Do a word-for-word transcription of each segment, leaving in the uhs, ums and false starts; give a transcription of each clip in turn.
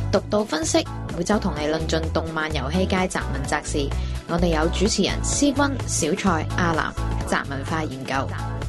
獨到分析，每周同你論盡動漫遊戲界雜文雜事。我哋有主持人思君、小蔡、阿南，雜文化研究。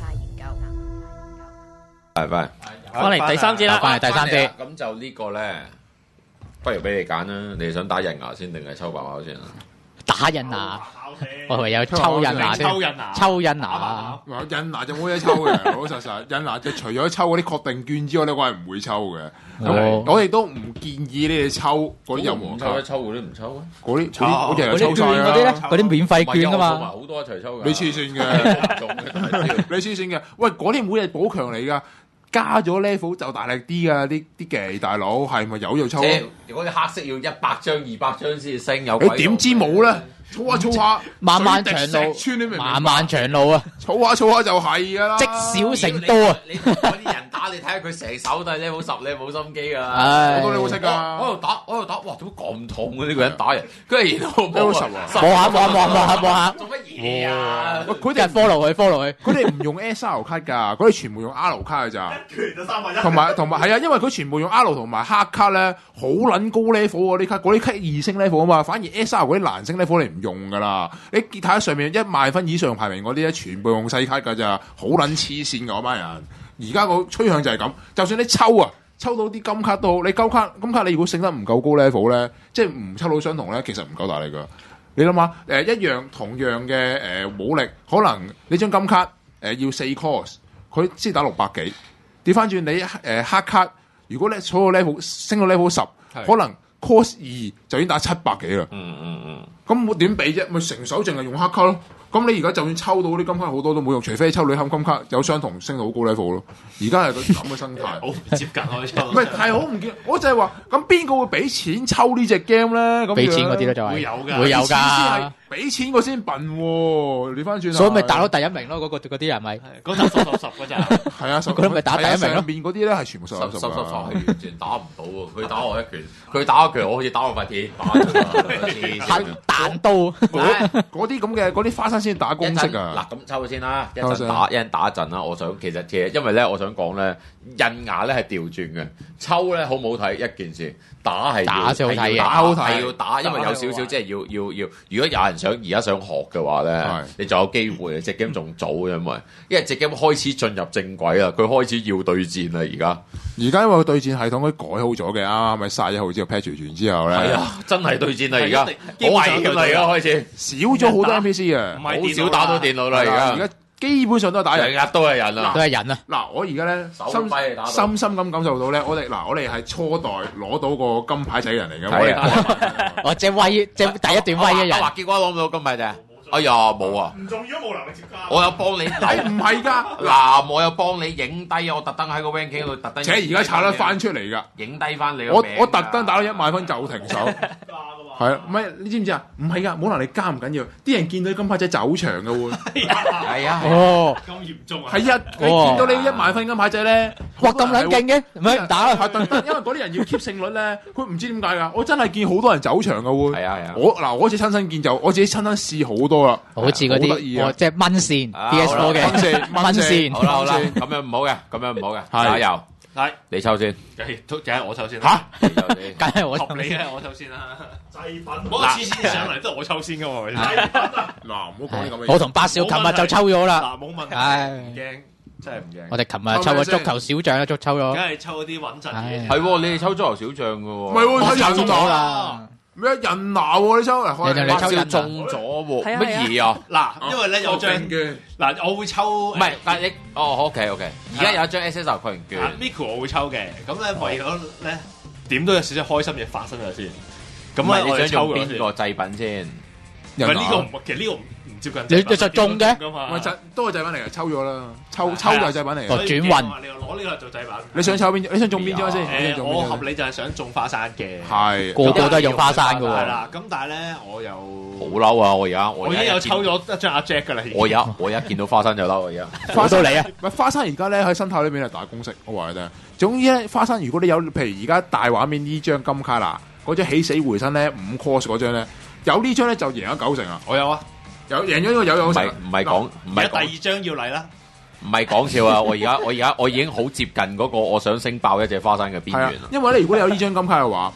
係咪？ 翻嚟第三節啦， 翻嚟第三節。 咁就呢個咧，不如俾你揀啦。你想打人牙先定係抽白貓先啊？ 打印牙，我以為有抽印牙先， 抽印牙， 抽印牙。 印牙就冇嘢抽嘅，老老實實。印牙就除咗抽嗰啲確定券之外咧，我係唔會抽嘅。 哦我哋都唔建議你哋抽嗰啲任何卡， 抽一抽嗰啲唔抽啊？ 嗰啲嗰啲好似係嗰啲抽晒券嗰啲咧， 啦。 嗰啲免費券啊嘛。 好多一齊抽㗎。 你黐線嘅，你黐線嘅。喂，嗰啲每日補強嚟㗎。加咗 level 就大力啲㗎，啲啲技大佬係咪有就抽？ 即係如果啲黑色要一百張、二百張先升，有你點知冇咧？儲下儲下， 漫漫長路， 穿你明唔明？ 漫漫長路啊！ 儲下儲下就係㗎啦。 積少成多啊！ 你同嗰啲人打，你睇下佢成手都係 level 十，你冇心機㗎。 我都你好識㗎。 我喺度打，我喺度打，哇！點解咁痛嘅呢個人打人？跟住然後 level 十啊， 望下望下望下望下， 做乜嘢啊？ 喂，佢哋佢哋 follow 佢 follow 佢， 佢哋唔用 S R 卡㗎，佢哋全部用 R 卡㗎咋。 拳就三分一。 同埋同埋係啊，因為佢全部用 R 同埋黑卡咧，好撚高 level 嗰啲卡，嗰啲卡二星 level 啊嘛，反而 S R 嗰啲難星 level 你唔用㗎啦。你睇下上面一萬分以上排名嗰啲咧，全部用細卡㗎咋，好撚黐線㗎嗰班人。而家個趨向就係咁，就算你抽啊，抽到啲金卡都好，你金卡金卡你如果升得唔夠高 level 咧，即係唔抽到相同咧，其實唔夠大力㗎。你諗下，誒、呃、一樣同樣嘅誒、呃、武力，可能你張金卡誒、呃、要四 course，佢先打六百幾。調翻轉你誒、呃、黑卡，如果你儲到 level 升到 level 十，可能 course 二就已經打七百幾啦。 嗯嗯嗯。 咁我點比啫？咪成手淨係用黑卡咯。咁你而家就算抽到啲金卡好多都冇用，除非抽女冚金卡有相同升到好高 level 咯。而家係個咁嘅生態， 好唔接近開抽。 唔係係好唔見。我就係話，咁邊個會俾錢抽呢隻 game 咧？咁俾錢嗰啲咧就係會有㗎， 會有㗎。 俾錢我先笨喎，你翻轉頭。 所以咪打到第一名咯，嗰個嗰啲人咪嗰陣十十十嗰陣。 係啊， 嗰啲咪打第一名咯。 上邊嗰啲咧係全部十十十十十十係完全打唔到喎，佢打我一拳，佢打一拳，我好似打我塊鐵板。 彈刀嗰啲咁嘅嗰啲花生先打公式啊！ 嗱，咁抽先啦，一陣打一陣打一陣啦。我想其實其實因為咧，我想講咧，印牙咧係調轉嘅，抽咧好唔好睇一件事，打係打先好睇嘅， 打好睇係要打，因為有少少即係要要要。如果有人想而家想學嘅話咧，你仲有機會嘅。隻 game 仲早，因為因為隻 game 開始進入正軌啦，佢開始要對戰啦。而家而家因為個對戰系統佢改好咗嘅，啱啱咪卅一號之後 patch 完之後咧， 係啊，真係對戰啦！而家好危險啦！而家開始少咗好多 N P C 啊， 好少打到電腦啦！而家而家基本上都係打人， 日日都係人啊， 都係人啊！ 嗱，我而家咧深深深咁感受到咧，我哋嗱我哋係初代攞到個金牌仔嘅人嚟嘅，我哋我即係威，即係第一段威嘅人。 阿華結果攞唔到金牌仔。哎呀，冇啊！ 唔重要都冇能力接加。 我有幫你， 係唔係㗎？ 嗱，我有幫你影低，我特登喺個 ranking 度特登。 且而家炒得翻出嚟㗎， 影低翻你。 我我特登打到一萬分就停手。係啊，唔係你知唔知啊？唔係㗎，冇能力加唔緊要，啲人見到金牌仔走場㗎喎。 係啊， 哦， 咁嚴重啊！ 係啊，你見到你一萬分金牌仔咧， 哇咁撚勁嘅，唔係打啦， 係特登，因為嗰啲人要 keep 勝率咧，佢唔知點解㗎。我真係見好多人走場㗎喎。 係啊係啊， 我嗱我好似親身見就我自己親身試好多啦， 好似嗰啲即係蚊線 P S 四嘅蚊線蚊線。 好啦好啦，咁樣唔好嘅，咁樣唔好嘅，加油！ 係你抽先， 梗係都梗係我抽先嚇， 梗係我合理嘅，我抽先啦。祭品，我次次上嚟都係我抽先噶嘛。祭品啊！ 嗱，唔好講呢咁嘅嘢。 我同八少琴日就抽咗啦。 嗱，冇問題， 唉， 唔驚，真係唔驚。 我哋琴日抽個足球小將啦，足抽咗。 梗係抽嗰啲穩陣嘅。 係喎，你哋抽足球小將嘅喎。 唔係喎，抽人咗啦。 咩人拿喎？你抽嚟， 你抽人中咗喎？乜嘢啊？ 嗱，因為咧有張嘅， 嗱，我會抽。 唔係，但係你哦，OK OK，而家有一張 S S R 會員券。 Miku 我會抽嘅，咁咧為咗咧點都有少少開心嘢發生咗先。咁啊， 我你想用邊個製品先？ 唔係呢個唔，其實呢個唔唔接近。 你你就中嘅， 喂，製都係製品嚟嘅，抽咗啦，抽抽就係製品嚟嘅。 轉運， 你又攞呢個做製品。 你想抽邊？你想中邊張先？ 誒，我合理就係想種花生嘅。 係個個都係用花生嘅喎。 係啦，咁但係咧，我又好嬲啊！我而家我已經有抽咗一張阿 Jack 㗎啦。 我而家我而家見到花生就嬲啊！而家花到你啊！ 唔係花生而家咧喺生態裏面係打公式，我話你聽。總之咧，花生如果你有譬如而家大畫面呢張金卡啦，嗰張起死回生咧五 course 嗰張咧，有呢張咧就贏咗九成啦。 我有啊， 有贏咗呢個有有成。 唔係講唔係第二張要嚟啦。 唔係講笑啊！我而家我而家我已經好接近嗰個我想升爆一隻花生嘅邊緣啦。 因為咧，如果你有呢張金卡嘅話，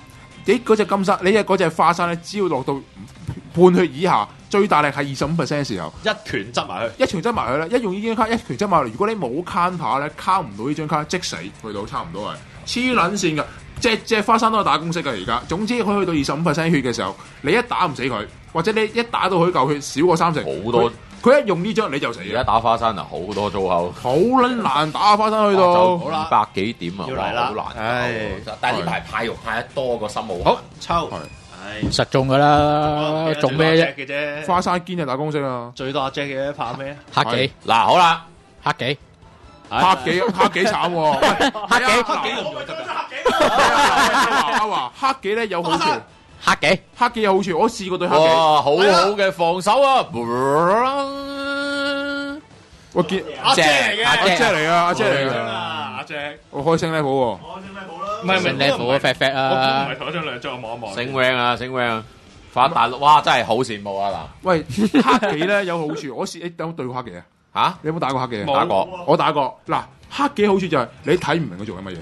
你嗰隻金沙，你嘅嗰隻花生咧，只要落到半血以下，最大力係二十五 percent 嘅時候， 一拳執埋佢， 一拳執埋佢咧，一用呢張卡一拳執埋佢。如果你冇 counter 咧，count 唔到呢張卡，即死去到差唔多係黐撚線㗎。隻隻花生都係打公式㗎而家。總之佢去到二十五 percent 血嘅時候，你一打唔死佢，或者你一打到佢嚿血少過三成， 好多。 佢一用呢張你就死。 而家打花生啊，好多粗口， 好撚難打花生去到， 好啦，二百幾點啊， 要嚟啦， 好難。 唉， 但係呢排派肉派得多個心冇。 好抽，唉， 實中㗎啦，中咩啫？ 嘅啫， 花生堅就打公式啊， 最多阿 Jack 嘅怕咩？ 黑幾嗱，好啦， 黑幾黑幾黑幾慘喎， 黑幾黑幾用唔用得㗎？ 阿華黑幾咧有好處。 黑幾黑幾有好處，我試過對黑幾， 哇，好好嘅防守啊！ 我見阿姐嚟嘅， 阿姐嚟啊，阿姐嚟嘅， 阿 Jack， 我開升 level 喎， 我升 level 啦， 唔係唔係 level 啊 fat fat 我估唔啊係同一張兩張，我望一望。 升 rank 啊，升 rank 啊！發大陸，哇，真係好羨慕啊嗱！ 喂，黑幾咧有好處，我試你有冇對過黑幾啊？ 嚇， 你有冇打過黑幾啊？ 打過， 我打過。嗱，黑幾好處就係你睇唔明佢做緊乜嘢。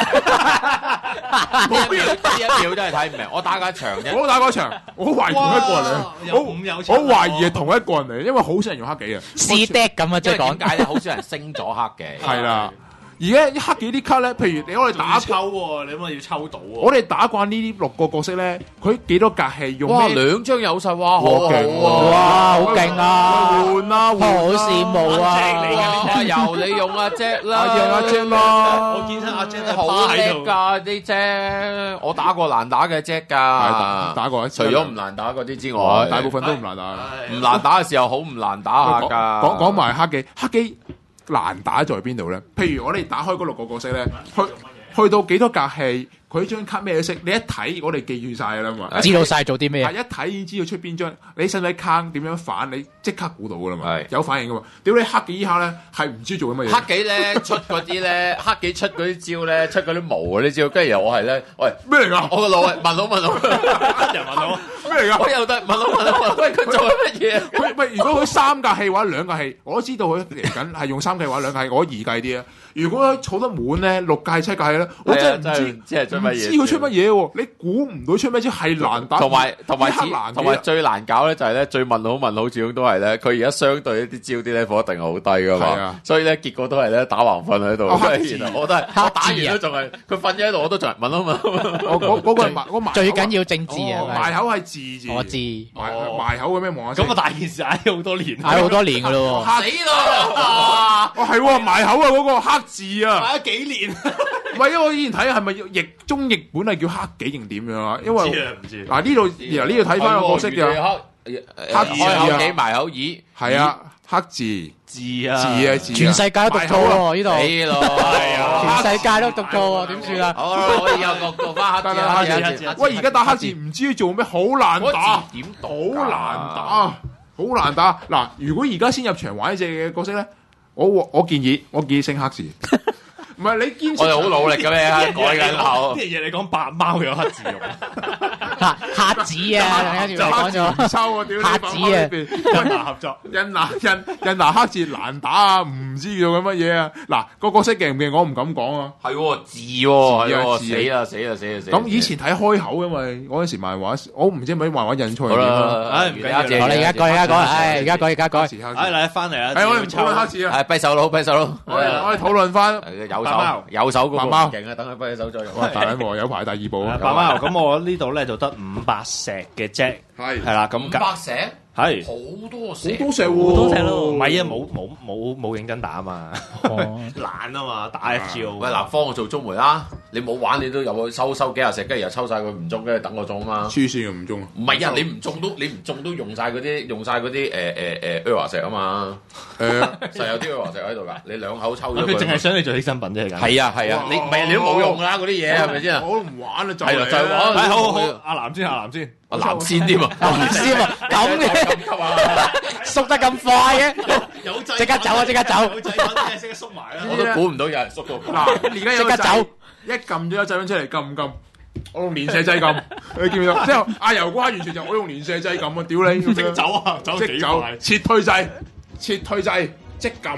呢一秒呢一秒真係睇唔明，我打緊場啫。 我都打過一場，我懷疑同一個人嚟， 有五有七我我懷疑係同一個人嚟，因為好少人用黑幾啊。 試 deck 咁啊，即係因為點講解咧？好少人升咗黑嘅。 係啦，而家黑幾啲卡咧，譬如你我哋打抽喎，你咁要抽到喎。 我哋打慣呢啲六個角色咧，佢幾多格氣用哇， 咩？ 兩張有晒，哇，好好勁啊！ 哇，好勁啊！ 換啦，換好羨慕啊！ 哇，由你用阿 Jack 啦， 阿阿 Jack 啦， 我見親阿 Jack 好好喺度， 叻㗎啲 Jack，我打過難打嘅 Jack 㗎， 打打過一次， 除咗唔難打嗰啲之外， 大部分都唔難打。 唔難打嘅時候好唔難打下㗎。 講講埋黑機，黑機難打在邊度咧？譬如我哋打開嗰六個角色咧，去去到幾多格氣，佢張卡咩色，你一睇我哋記住晒㗎啦嘛， 知道晒做啲咩係一睇已經知道出邊張，你使唔使坑點樣反，你即刻估到㗎啦嘛係， 有反應㗎嘛。屌你黑幾依下咧，係唔知做緊乜嘢。 黑幾咧出嗰啲咧，黑幾出嗰啲招咧，出嗰啲毛嗰啲招，跟住又我係咧，喂咩嚟㗎？ 我個腦係問佬問佬， 人問到咩嚟㗎？ 我又得問佬問佬，喂佢做緊乜嘢？ 佢喂，如果佢三格氣或者兩格氣，我都知道佢嚟緊係用三格氣或者兩格氣，我易計啲啊。如果佢儲得滿咧，六格氣七格氣咧，我真係唔知， 唔知係出乜嘢。 唔知佢出乜嘢喎？你估唔到出咩招係難打， 同埋同埋呢刻難同埋最難搞咧就係咧最問好問好，始終都係咧佢而家相對一啲招啲 level 一定係好低噶係嘛啊， 所以咧結果都係咧打橫瞓喺度。 哦黑字然後我都係我打完都仲係佢瞓咗喺度，我都仲係問好問好。 我嗰嗰個係埋嗰埋最緊要政治啊！ 埋口係字字， 我知埋哦埋口嘅咩望下咁啊大件事嗌好多年， 嗌好多年噶咯喎。 死咯！ 哦係喎埋口啊嗰個黑字啊， 嗌咗幾年， 唔係因為我以前睇係咪譯中譯本係叫黑幾定點樣啊？因唔為知啊唔知。 嗱呢度嗱呢度睇翻個角色就黑黑字啊開口幾埋口耳， 係啊黑字字啊字啊字啊， 全世界都讀錯喎呢度， 死咯！係啊！ 全世界都讀錯喎，點算啊？ 好啦，可以有角度翻黑字得啦黑字黑字黑字。 喂而家打黑字唔知做咩，好難嗰打字。點讀好㗎？ 難打，好難打。嗱，如果而家先入場玩呢隻嘅角色咧，我我建議我建議升黑字。唔係你堅持， 我哋好努力嘅咩？改緊口啲。嘢你講白貓有黑字用， 黑黑子啊，跟住講咗抽啊！屌你黑字啊印拿合作。 印拿印印拿黑字難打啊！唔知做緊乜嘢啊！嗱，個角色勁唔勁？我唔敢講啊。 係喎字喎，係喎字死啦死啦死啦死啦！ 咁以前睇開口，因為嗰陣時漫畫，我唔知係咪漫畫印錯好定點啦。 啦， 唉唔緊要我哋而家改，而家改，唉，而家改，而家改。 黑字黑字唉，嚟翻嚟啦！ 係我哋唔討論黑字啊！ 係跛手佬跛手佬， 我哋我哋討論翻有手白貓有手嗰個白貓唔勁啊！等佢跛手再用。 哇大撚鑊有排第二部啊！ 白貓，咁我呢度咧就得五百石嘅啫， 係係啦，咁五百石係好多石， 好多石喎， 好多隻咯，唔係啊，冇冇冇冇認真打啊嘛， 哦懶啊嘛，打 F G O。 喂，嗱，幫我做中梅啦！你冇玩，你都有收收幾廿石，跟住又抽晒佢唔中，跟住等我中啊嘛！ 黐線嘅唔中啊！ 唔係啊，你唔中都你唔中都用晒嗰啲用晒嗰啲誒誒誒 Era 石啊嘛！ 誒實有啲 Era 石喺度㗎，你兩口抽咗佢淨係佢。 想你做犧牲品啫，係係啊係啊，你唔係你都冇用啦嗰啲嘢係咪先啊？ 我都唔玩啦，就係啦就係玩係好好好，阿南先，阿南先， 阿藍先添啊！ 藍先啊，咁嘅咁級啊！ 縮得咁快嘅， 有掣即刻走啊即刻走有掣品嘅識得縮埋啦。 我都估唔到有人縮到咁。 嗱，而家有個即刻走掣，一撳咗個掣出嚟，撳唔撳？我用連射掣撳，你見唔見到？之後阿油瓜完全就我用連射掣撳啊！屌你， 即走啊，走得即走幾快， 撤退掣，撤退掣即撳，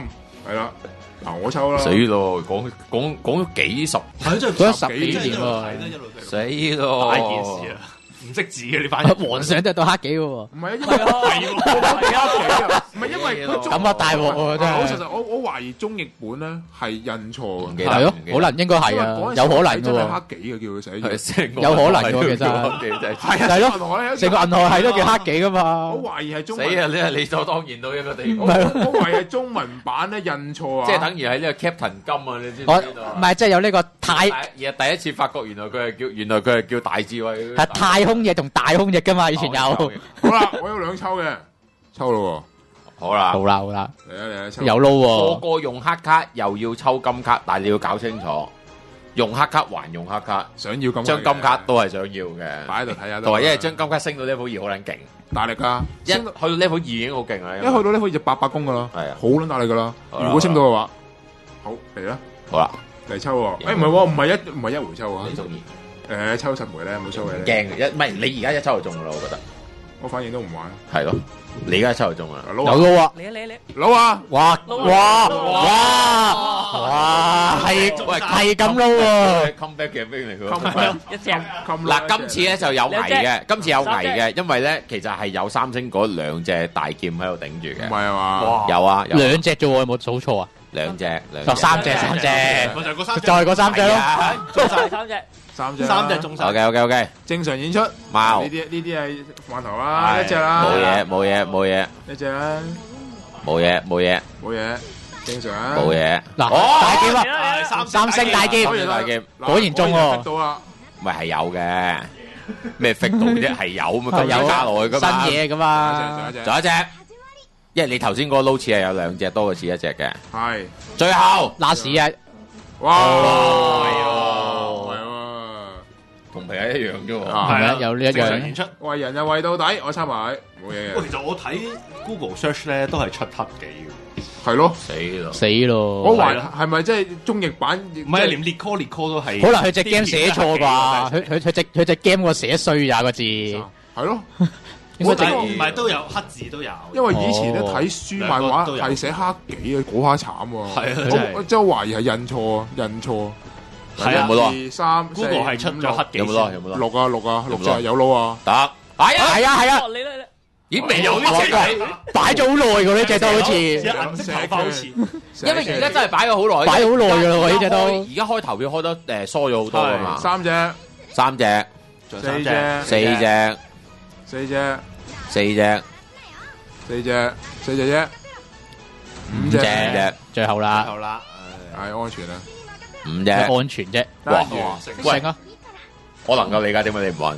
係啦，嗱我抽啦， 死咯！講講講咗幾十係真嗰十幾真係年喎睇得一路睇死咯！ 大件事啊！唔識字嘅呢班人， 皇上都係到黑幾嘅喎， 唔係啊，因為係喎，唔係因為佢中咁啊大鑊喎真係， 好實實，我我懷疑中譯本咧係印錯嘅， 唔記得係咯， 唔記得可能應該係啊，有可能嘅真係喎， 黑幾嘅叫佢寫住， 係成個有可能嘅其實實係啊， 係咯銀河咧成個銀河系都叫黑幾噶嘛我，懷疑係中文， 死啊！你係理所當然到一個地步， 我我懷疑係中文版咧印錯啊， 即係等於喺呢個 Captain 金啊！你知唔我知道啊？ 唔係即係有呢個太第而第一次發覺原來佢係叫原來佢係叫大智慧， 係太空翼同大空翼噶嘛，以前有， 好啦，我有兩抽嘅，抽咯好啦， 好啦好啦， 喎，嚟啊嚟啊，抽有撈個喎， 個用黑卡又要抽金卡，但係你要搞清楚，用黑卡還用黑卡， 想要金張金卡都係想要嘅， 擺喺度睇下， 同埋因為張金卡升到 level 二好撚勁， 大力噶， 一去到 level 二已經好勁啦， 一去到呢，好似就八百公噶啦， 係啊好撚大力噶啦， 好啦如果升到嘅話，好嚟啦， 好啦， 嚟抽喎，誒唔係喎，唔係一唔係一回抽啊你，中意誒抽十回咧冇所謂驚咧， 嘅一唔係你而家一抽就中噶啦，我覺得我反而都唔玩， 係咯，你而家一抽就中啦， 撈啊有撈啊！ 嚟啊嚟啊嚟啊！ 撈啊， 哇哇哇哇，係係咁撈喎！ come back 嘅兵嚟咁㗎。 一隻咁嗱，今次咧就有危嘅，今次有危嘅，因為咧其實係有三星嗰兩隻大劍喺度頂住嘅， 唔係啊嘛， 有啊，有兩隻啫喎，有冇數錯啊？ 兩隻，兩就三隻三隻， 我就係嗰三隻， 就係嗰三隻咯。 中晒三隻， 三隻三隻中晒。 OK OK OK， 正常演出，呢貓啲呢啲係罐頭啦，一隻啦， 冇嘢冇嘢冇嘢一隻啦， 冇嘢冇嘢冇嘢，正常啊， 冇嘢， 嗱， 哦大劍啊， 嚟啦嚟啦！ 三星大劍果然大劍嗱果然中喎得到啦， 咪係有嘅，咩 fit 到啫？係有嘛，咁有加落去噶嘛， 新嘢噶仲有嘛一，隻， 仲有一隻，因為你頭先嗰個撈似係有兩隻多過似一隻嘅， 係， 最後拉屎啊！ 哇， 哦係喎， 同皮係一樣啫喎， 啊係咪啊？有呢一樣正常演出。 為人又為到底，我插埋，冇嘢喂， 嘅， 其實我睇 Google search 咧都係出黑幾嘅， 係咯， 死咯！ 死咯！ 我懷係啦係咪即係中譯版？ 唔係連列 call 列 call 都係。 可能佢隻 game 寫錯啩？佢佢佢隻佢隻 game 個寫衰咋個字，應係咯， 該但係正唔係都有黑字都有。 因為以前咧哦睇書漫畫兩個都有係寫黑幾嘅，嗰下慘喎。 係啊真我係我真係懷疑係印錯，印錯。 係啊有冇攞啊二三 Google 係出咗黑幾有冇攞？有冇攞？ 六啊六啊六有冇攞隻有撈啊！ 得，係啊， 係啊係啊， 哦，你咧你咦未有呢隻係？ 擺咗好耐㗎呢隻都好似隻銀色頭髮好似。 因為而家真係擺咗好耐， 擺好耐㗎啦喎呢隻都而家開投票開得誒疏咗好多啊嘛， 三隻、 三隻、 四三隻隻、 四隻、 四隻、 四隻、 四隻、四隻啫，五隻五隻係最後啦， 好啦， 安全啊！ 五隻。 安全啫， 哇！ 喂啊！ 我能夠理解點解你唔玩。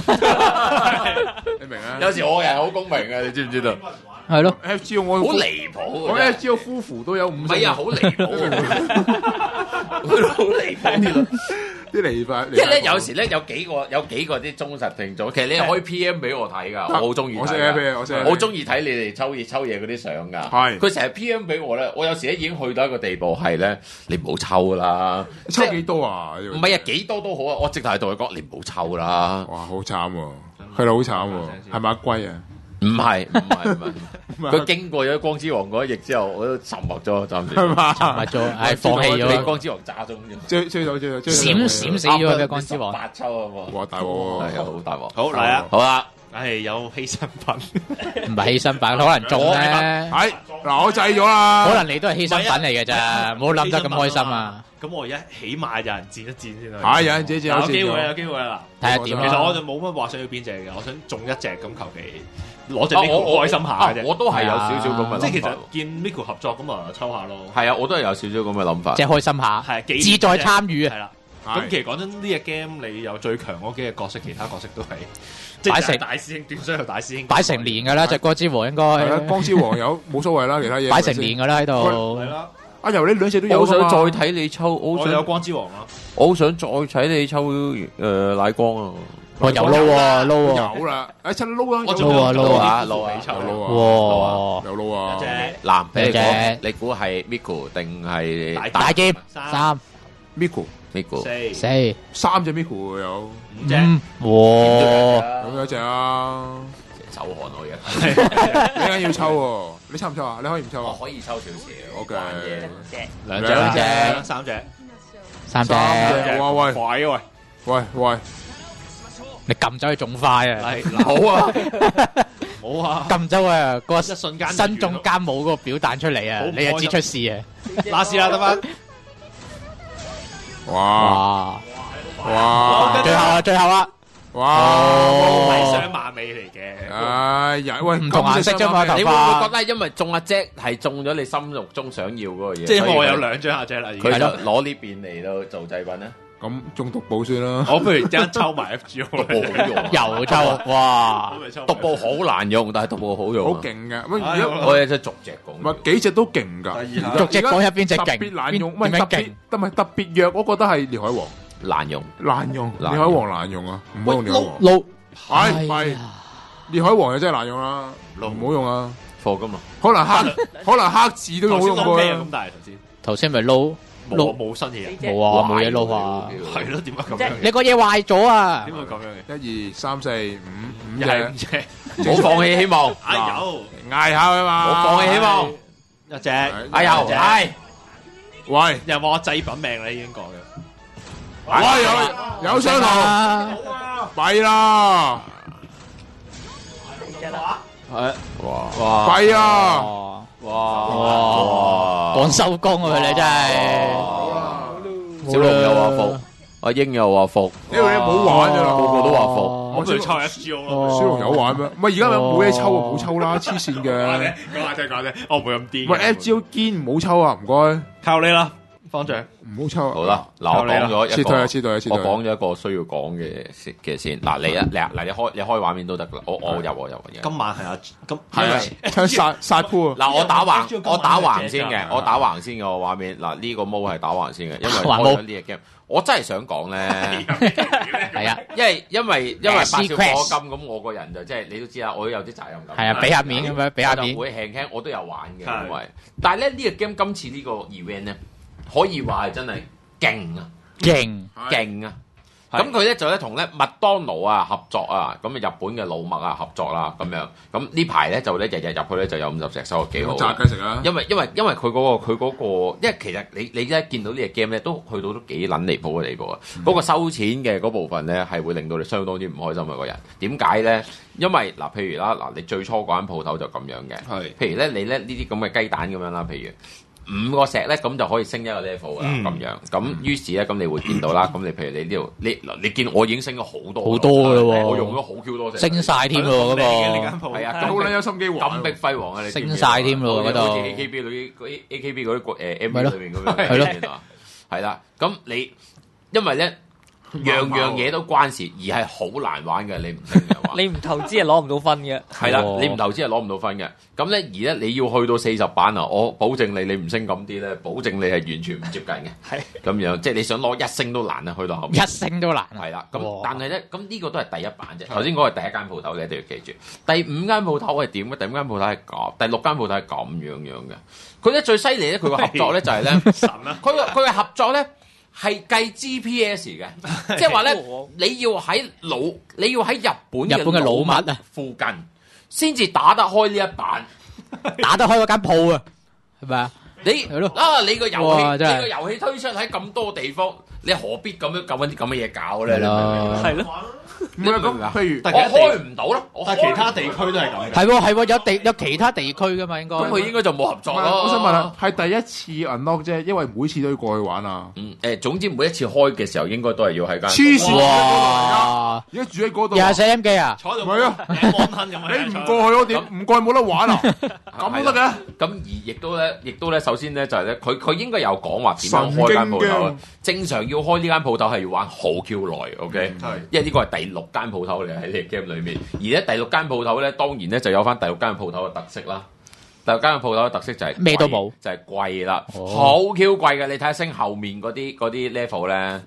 你明啊？ 有時我人好公平嘅，你知唔知道？ 係咯， F G O 我好離譜我嘅 F G O 夫婦都有五星唔係啊，好離譜啊！好離譜。 啲離法， 即係咧，有時咧有幾個有幾個啲忠實聽眾，其實你係可以 P M 俾我睇㗎，我好中意睇㗎。 我識 P M，我識我好中意睇你哋抽嘢抽嘢嗰啲相㗎。 係佢成日 P M 俾我咧，我有時咧已經去到一個地步係咧，你唔好抽啦。 抽幾多啊？ 唔係啊，幾多都好啊，我直頭係同佢講，你唔好抽啦。 哇，好慘喎！佢哋好慘喎，係咪阿龜啊？ 唔係唔係唔係，佢經過咗光之王嗰一役之後，我都沉默咗，暫時。 係嘛？ 沉默咗，係放棄俾咗， 光之王炸中咗。 追追到追到追到閃閃死咗佢嘅光之王。 八抽啊嘛。 哇！大鑊喎！ 係啊，好大鑊。 好嚟啊！ 好啦， 唉，有犧牲品。 唔係犧牲品，可能中咧， 係嗱，我制咗啦。 可能你都係犧牲品嚟嘅咋，唔好諗得咁開心啊！ 咁我而家起碼有人戰一戰先啦。 係有人自己有有機會，有機會啦。 睇下點其實我啦。 就冇乜話想要邊隻嘅，我想中一隻咁求其攞隻啊 Miko 我我開心下啊嘅啫。 我都係有少少咁嘅諗法。 即係其實見 Miko 合作咁啊，抽下咯。 係啊，我都係有少少咁嘅諗法即。係開心下， 係幾志在參與啊！ 係啦。 係咁其實講真，呢隻 game 你有最強嗰幾個角色，其他角色都係即擺成係大師兄斷須有大師兄擺成年㗎啦，隻歌之王應係啦， 該光之王有冇所謂啦，其他嘢擺成年㗎啦喺度係。啦。 阿由你兩隻都有我想㗎嘛再睇你抽，我我有想光之王啦。 我好想再睇你抽誒奶光啊！ 我又撈喎，撈喎， 有啦，誒趁撈啊， 我仲撈啊撈啊撈啊有撈撈啊， 哇！ 有撈啊， 隻男俾你估有隻， 你估係 Miko 定係大劍三三 Miko Miko？ 四四三隻 Miko 有， 五隻。 五，哇！ 咁有一隻啊， 手汗我而家。 你梗要抽喎，你抽唔抽啊？你可以唔抽啊？ 我可以抽少少。 OK 兩隻兩隻三隻三隻， 隻哇喂鬼喂喂喂， 你撳走去仲快啊！ 係好啊， 冇啊！ 撳走啊，嗰個一瞬間新中間冇嗰個表彈出嚟啊好唔！ 你就知出事啊！ 嗱試啦得翻， 哇哇！ 哇最後啦，最後啦！ 哇！ 係雙馬尾嚟嘅。 唉呀喂， 唔同顏色啫嘛頭髮你會唔會覺得因為中阿 Jack 係中咗你心目中想要嗰個嘢？ 即係因為我有所以兩張阿 Jack 啦，已經佢就攞呢邊嚟到做製品咧。 咁中毒寶算啦。 我不如將抽埋 F G O 獨步好用， 又抽哇！ 獨步好難用，但係獨步好用。 好勁嘅，喂， 哎而家我有隻逐隻講。 唔係幾隻都勁㗎。 第二逐隻講入邊隻特勁， 別難用，唔係邊點樣勁特別，？唔係特別弱，我覺得係烈海王難用， 難用，烈難海王難用啊，唔好用烈海王。 撈唉，唔係烈海王就真係難用啦，唔好用啊。 貨噶嘛。 可能黑，可能黑字都好用過啊。 咁，但係頭先頭先咪撈冇撈冇新嘢， 冇啊，冇嘢撈啊！ 係咯？點解咁樣嘅？ 你個嘢壞咗啊！ 點會咁樣嘅？ 一二三四五五又係五隻， 隻， 冇放棄希望， 哎有嗌下啊嘛。 冇放棄希望。 一隻， 哎呀， 一隻係喂， 又話我製品命啦，已經講嘅。 喂有有相同， 啊！ 弊啦， 係哇哇弊啊！ 哇！ 哇講收工啊！佢哋真係小龍又話服，阿英又話服， 呢個嘢冇玩㗎啦， 個個都話服。 我不如抽 F G O 咯。 小龍有玩咩？唔係而家冇嘢抽啊，唔好抽啦，黐線講嘅。 下啫，講下啫，講下啫，我唔會咁癲。 喂，F G O 堅唔好抽啊，唔該， 靠你啦，方丈。 唔好抽啊。 好啦，嗱，我講咗一個， 撤退啊撤退啊撤退我講咗一個需要講嘅先嘅先。嗱，你啊，你啊，嗱，你開你開畫面都得噶啦。我我入我入嘅。 今晚係啊，今係啊，唱殺殺鋪啊！ 嗱，我打橫，我打橫先嘅， 今晚我打橫先嘅個畫面。嗱，呢個毛係打橫先嘅，因為橫開咗呢隻 game，我真係想講咧， 係啊， 因為因為因為八少 Sequest 課金咁，我個人就即係你都知啦，我都有啲責任感。 係啊，俾下面咁樣，俾下面我就。會輕輕，我都有玩嘅， 係因為但係咧呢個 game 今次呢個 event 咧，可以話係真係勁啊！ 勁勁啊！ 係咁佢咧就咧同咧麥當勞啊合作啊，咁啊日本嘅老麥啊合作啦，咁樣咁呢排咧就咧日日入去咧就有五十隻，收得幾好。 炸雞食啊！ 因為因為因為佢嗰、個佢嗰、個，因為其實你你一見到呢隻 game 咧，都去到都幾撚離譜嘅地步啊！嗰、個收錢嘅嗰部分咧，係會令到你相當之唔開心嘅個人。點解咧？因為嗱，譬如啦，嗱，你最初嗰間鋪頭就咁樣嘅， 係譬如咧，你咧呢啲咁嘅雞蛋咁樣啦，譬如。五個石咧，咁就可以升一個 level 啦，咁、樣。咁於是咧，咁你會見到啦。咁你譬如你呢度，你嗱，你見我已經升咗好多， 好多㗎喎我用咗好 Q 多石， 升晒添喎嗰呢間個， 鋪係啊， 好撚有心機玩金碧輝煌啊！你知唔知升晒添咯嗰度好似 A K B 嗰啲嗰啲 A K B 嗰啲誒 M 咪 V 咯裏面咁樣， 係咯係咯，係啦。咁你因為咧樣樣嘢都關事，而係好難玩嘅，你唔識嘅話。 你唔投資係攞唔到分嘅。 係啦， 哦你唔投資係攞唔到分嘅。咁咧，而咧你要去到四十版啊，我保證你，你唔升咁啲咧，保證你係完全唔接近嘅。 係咁樣，即係你想攞一升都難啊，去到後面。 一升都難啊！ 係啦，咁哇但係咧，咁呢個都係第一版啫。頭先嗰個係第一間鋪頭，你一定要記住。第五間鋪頭係點嘅？第五間鋪頭係咁，第六間鋪頭係咁樣樣嘅。佢咧最犀利咧，佢個合作咧就係咧， 神啊！ 佢個佢嘅合作咧係計 G P S 嘅，即係話咧你要喺老你要喺日本日本嘅老物啊附近先至打得開呢一版。 打得開嗰間鋪啊，係咪啊？ 你係咯啊！你個遊戲，你哇真係個遊戲推出喺咁多地方，你何必咁樣咁揾啲咁嘅嘢搞咧？ 係咯係咯， 唔係咁，譬如我但係開唔到咯，我但係其他地區都係咁嘅。 係喎係喎，有地有其他地區噶嘛應該。 咁佢應該就冇合唔係作咯。 我想問下，係第一次 unlock 啫，因為每次都要過去玩啊。 嗯誒，總之每一次開嘅時候，應該都係要喺間黐線哇！ 而家住喺嗰度啊， 廿四 M 機啊！ 坐喺度係啊望吞咁樣。 你唔過去我點唔過去冇得玩啊？咁都得嘅。 咁而亦都咧，亦都咧，首先咧就係咧，佢佢應該有講話點樣開間鋪頭神經啊。正常要開呢間鋪頭係要玩好 Q 耐，OK？ 係因為呢個係第六間鋪頭嚟喺呢個 game 裏面，而咧第六間鋪頭咧，當然咧就有翻第六間鋪頭嘅特色啦。第六間鋪頭嘅特色就係咩都冇， 就係貴啦， 哦好 Q 貴嘅。你睇下升後面嗰啲嗰啲 level 咧，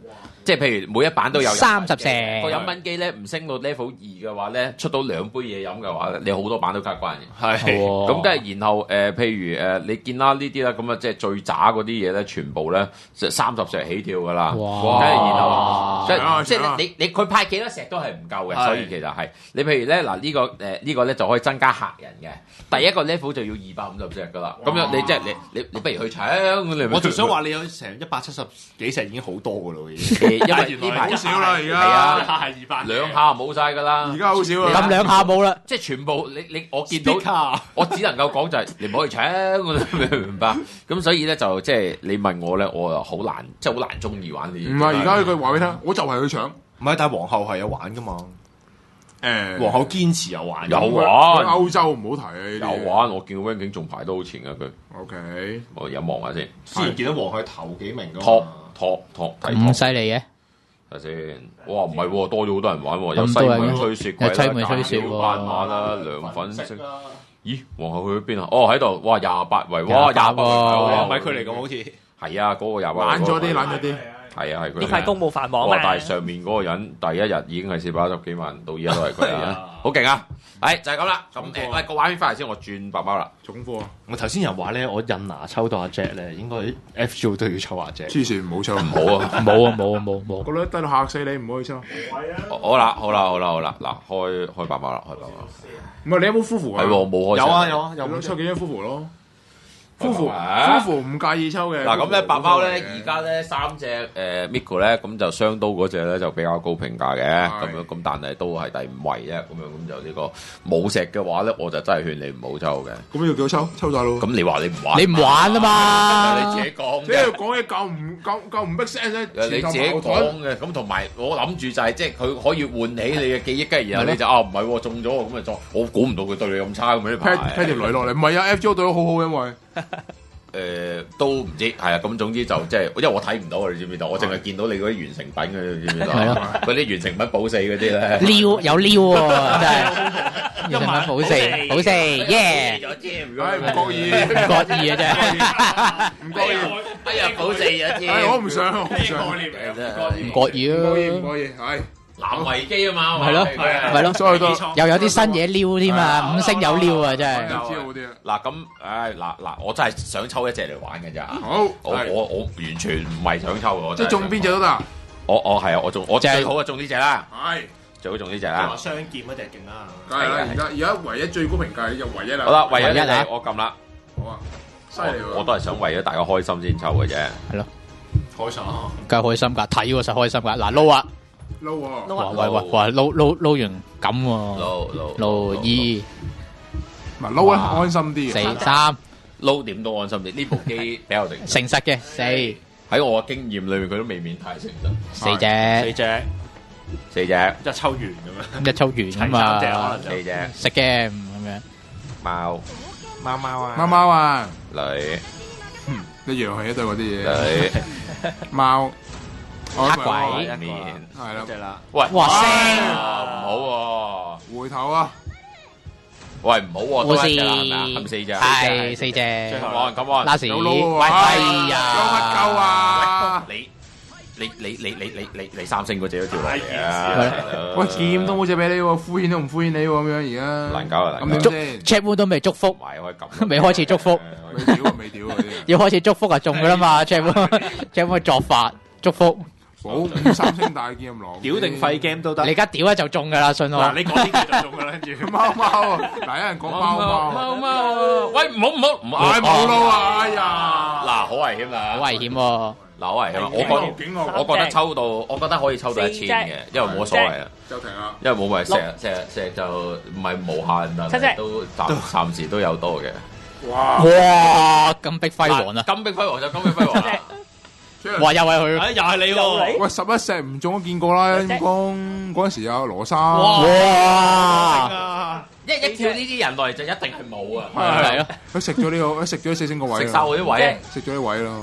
即係譬如每一版都有三十隻隻個飲品機咧，唔升到 level 二嘅話咧，出到兩杯嘢飲嘅話咧，你好多版都卡關嘅。 係咁跟住，然後誒、呃，譬如誒、呃，你見啦呢啲啦，咁啊，即係最渣嗰啲嘢咧，全部咧就三十石起跳噶啦。 哇跟住然後即哇係即係你你佢派幾多石都係唔夠嘅， 係所以其實係你譬如咧嗱呢個誒呢個咧就可以增加客人嘅，第一個 level 就要二百五十石噶啦。咁樣你即係你你你不如去搶你咪我仲想話你有成一百七十幾石已經好多噶咯，已經。 誒因為呢排好少啦而家係啊， 係二百兩下冇晒㗎啦。 而家好少啊。 咁兩下冇啦。 即係全部你你我見到 Speaker 我只能夠講就係你唔可以搶，你明唔明白？咁所以咧就即係你問我咧，我又好難，即係好難中意玩呢啲。 唔係而家佢話俾你聽，我就係去搶。 唔係，但係皇后係有玩噶嘛？ 誒， 皇后堅持有玩， 有喺玩歐洲唔好提啊呢啲。 有玩，我見到 ranking 仲排得好前嘅佢， O K， 我有望下先。 之前見到皇后頭幾名噶嘛 top top top 睇咁 top 犀利嘅， 睇先。哇，唔係喎，多咗好多人玩喎，有西咁多人門吹雪有西櫃啦、 門吹雪喎間斑馬啦、涼粉色。 啦， 咦，皇后去咗邊啊？哦，喺度。哇，廿八圍，哇，廿八圍喎唔係佢嚟㗎，好似係啊，嗰個廿八圍。 懶咗啲，懶咗啲。 係啊，係佢。 呢塊公務繁忙哇！ 嘛。 但係上面嗰個人第一日已經係四百一十幾萬，到而家都係佢啊，好勁啊！係就係咁啦。咁誒，喂個畫面翻嚟先，我轉白貓啦。 重貨啊！ 我頭先又話咧，我印拿抽到阿 Jack 咧，應該 F G O 都要抽阿 Jack。 黐線唔好抽， 唔好啊！ 冇啊冇啊冇冇。 個女低到嚇死你，唔可以抽。 好啦，好啦，好啦，好啦，嗱，開開白貓啦，開白貓。 唔係你有冇夫婦啊？ 係喎，我冇開。 有啊有啊有有冇抽幾張夫婦咯？夫婦啊夫婦唔介意抽嘅。 嗱咁咧，白貓咧，而而家咧三隻誒 Miko 咧，咁就雙刀嗰只咧就比較高評價嘅，咁樣咁但係都係第五位啫，咁樣咁就呢個冇石嘅話咧，我就真係勸你唔好抽嘅。 咁要幾多抽？抽晒咯。 咁你話你唔玩， 你唔玩啊嘛你自己講即係嘅。 講嘢夠唔夠夠唔逼聲咧？ 你自己講嘅，咁同埋我諗住就係即係佢可以喚起你嘅記憶，跟住然後你就啊唔係喎中咗喎，咁咪裝。我估唔到佢對你咁差咁樣呢排。 P 條女落嚟，唔係啊！F G O 對我好好，因為誒都唔知係啊，咁總之就即係，因為我睇唔到啊，你知唔知道？我淨係見到你嗰啲完成品嘅，你知唔知道？ 係咯嗰啲完成品保四嗰啲咧。 撩有撩喎，真係。一晚保四保四，耶！ 咗添， 唉唔覺意， 唔覺意嘅啫， 唔覺意， 哎呀保四咗添。 唉我唔想，我唔想， 唔覺意唔覺意，唔咯。 覺意，係南維基啊嘛， 係咯係咯， 所以都又有啲新嘢撩添啊，五星有撩啊，真係。 知好啲啊。 嗱咁，唉嗱嗱，我真係想抽一隻嚟玩嘅咋。 好，係我我我完全唔係想抽嘅，我即係中邊隻都得。 我我係啊，我中我就係最好啊中呢只啦， 係， 最好中呢隻話啦。 雙劍嗰隻勁啦， 梗係啦，而家而家唯一最高評價就唯一啦。 好啦，為咗你唯一啊我撳啦， 好啊，犀利喎。 我我都係想為咗大家開心先抽嘅啫。 開心啊！ 梗係開心㗎，睇喎實開心㗎。嗱撈啊， 撈喎， 哇喂喂哇撈撈撈完咁喎， 撈撈撈二嗱撈咧安心啲嘅。 四三撈點都安心啲，呢部機比較定誠實嘅四喺我嘅經驗裏面，佢都未免太誠實。 四四隻隻四隻， 一抽完咁樣， 一抽完啊齊三隻可嘛能，就四隻食嘅咁樣。 貓貓貓啊貓貓啊， 女一樣係一對嗰啲嘢。 女貓， 黑鬼一面， 係啦一，隻啦， 喂哇聲唔好回頭啊， 喎，喂唔好喎， 護多一隻啦係士咪啊？係咪四隻？ 係四隻最後按咁按。 拉屎， 有撈喎， 喂哎哎呀有乜鳩啊？ 你你你你你你你你三星嗰隻都跳落嚟係啊！ 喂，劍都冇隻俾你喎，敷衍都唔敷衍你喎，咁樣而家難搞啊難搞祝咁點先？ check 都未祝福， 埋可以撳， 未開始祝福， 未屌啊，未屌啊，啲要開始祝福啊中噶啦嘛，check check 作法祝福， 保五三星大劍咁狼， 屌定廢 game 都得你。而家屌一就中噶啦，信我嗱，。你講呢句就中噶啦，跟住貓貓啊！嗱，有人講貓貓， 貓貓啊！喂唔好唔好唔好， 唉冇撈啊！哎呀， 嗱好危險啦， 好危險喎！ 嗱好危險啊！我警我覺警我， 我覺得抽到，我覺得可以抽到一千嘅，因為冇乜所謂啊。 就停啦。 因為冇咪成日成日成日就唔係無限，但係都暫暫時都有多嘅。 哇！ 哇，金碧輝煌啊！ 金碧輝煌就金碧輝煌啦。 哇，又係佢， 哎，又係你喎， 喂，十一石唔中都見過啦，陰公嗰陣時有羅莎， 哇哇， 啊！ 一一跳呢啲人落嚟就一定係冇啊！ 係咯， 佢食咗呢個，佢食咗四星個位， 食晒我啲位啊！ 食咗啲位咯。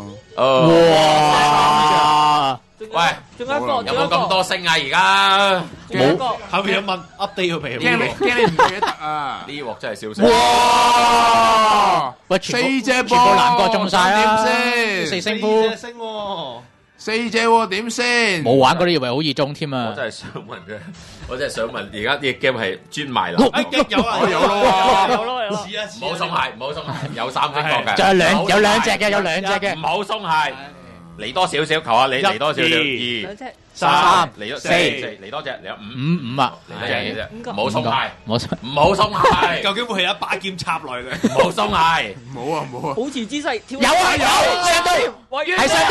哦， 哇！ 喂， 仲有一個， 有冇咁仲有一個， 多星啊？而家仲有一個， 後面有問 update 個皮驚你驚你唔記得啊！ 呢鑊真係少食。 哇！ 喂，全部四隻全部南國中晒啦， 點先？ 四星夫星喎， 四隻喎，點先？ 冇玩嗰啲以為好易中添啊！ 我真係想問啫，我真係想問，而家啲 game 係專賣流， 哎有啊有咯， 有咯有咯， 試啊唔好鬆懈，唔好鬆懈，有三星角嘅， 仲有兩有兩隻嘅，有兩隻嘅唔。好鬆懈，嚟多少少，求下你嚟多少少，二兩隻三三嚟咗四四嚟多隻，嚟咗五五五啊！ 嚟多隻嚟啫， 五個唔好鬆懈， 我想唔好鬆懈， 究竟會係一把劍插落去嘅？ 唔好鬆懈。 冇啊冇啊！ 保持姿勢，跳有啊有上到係上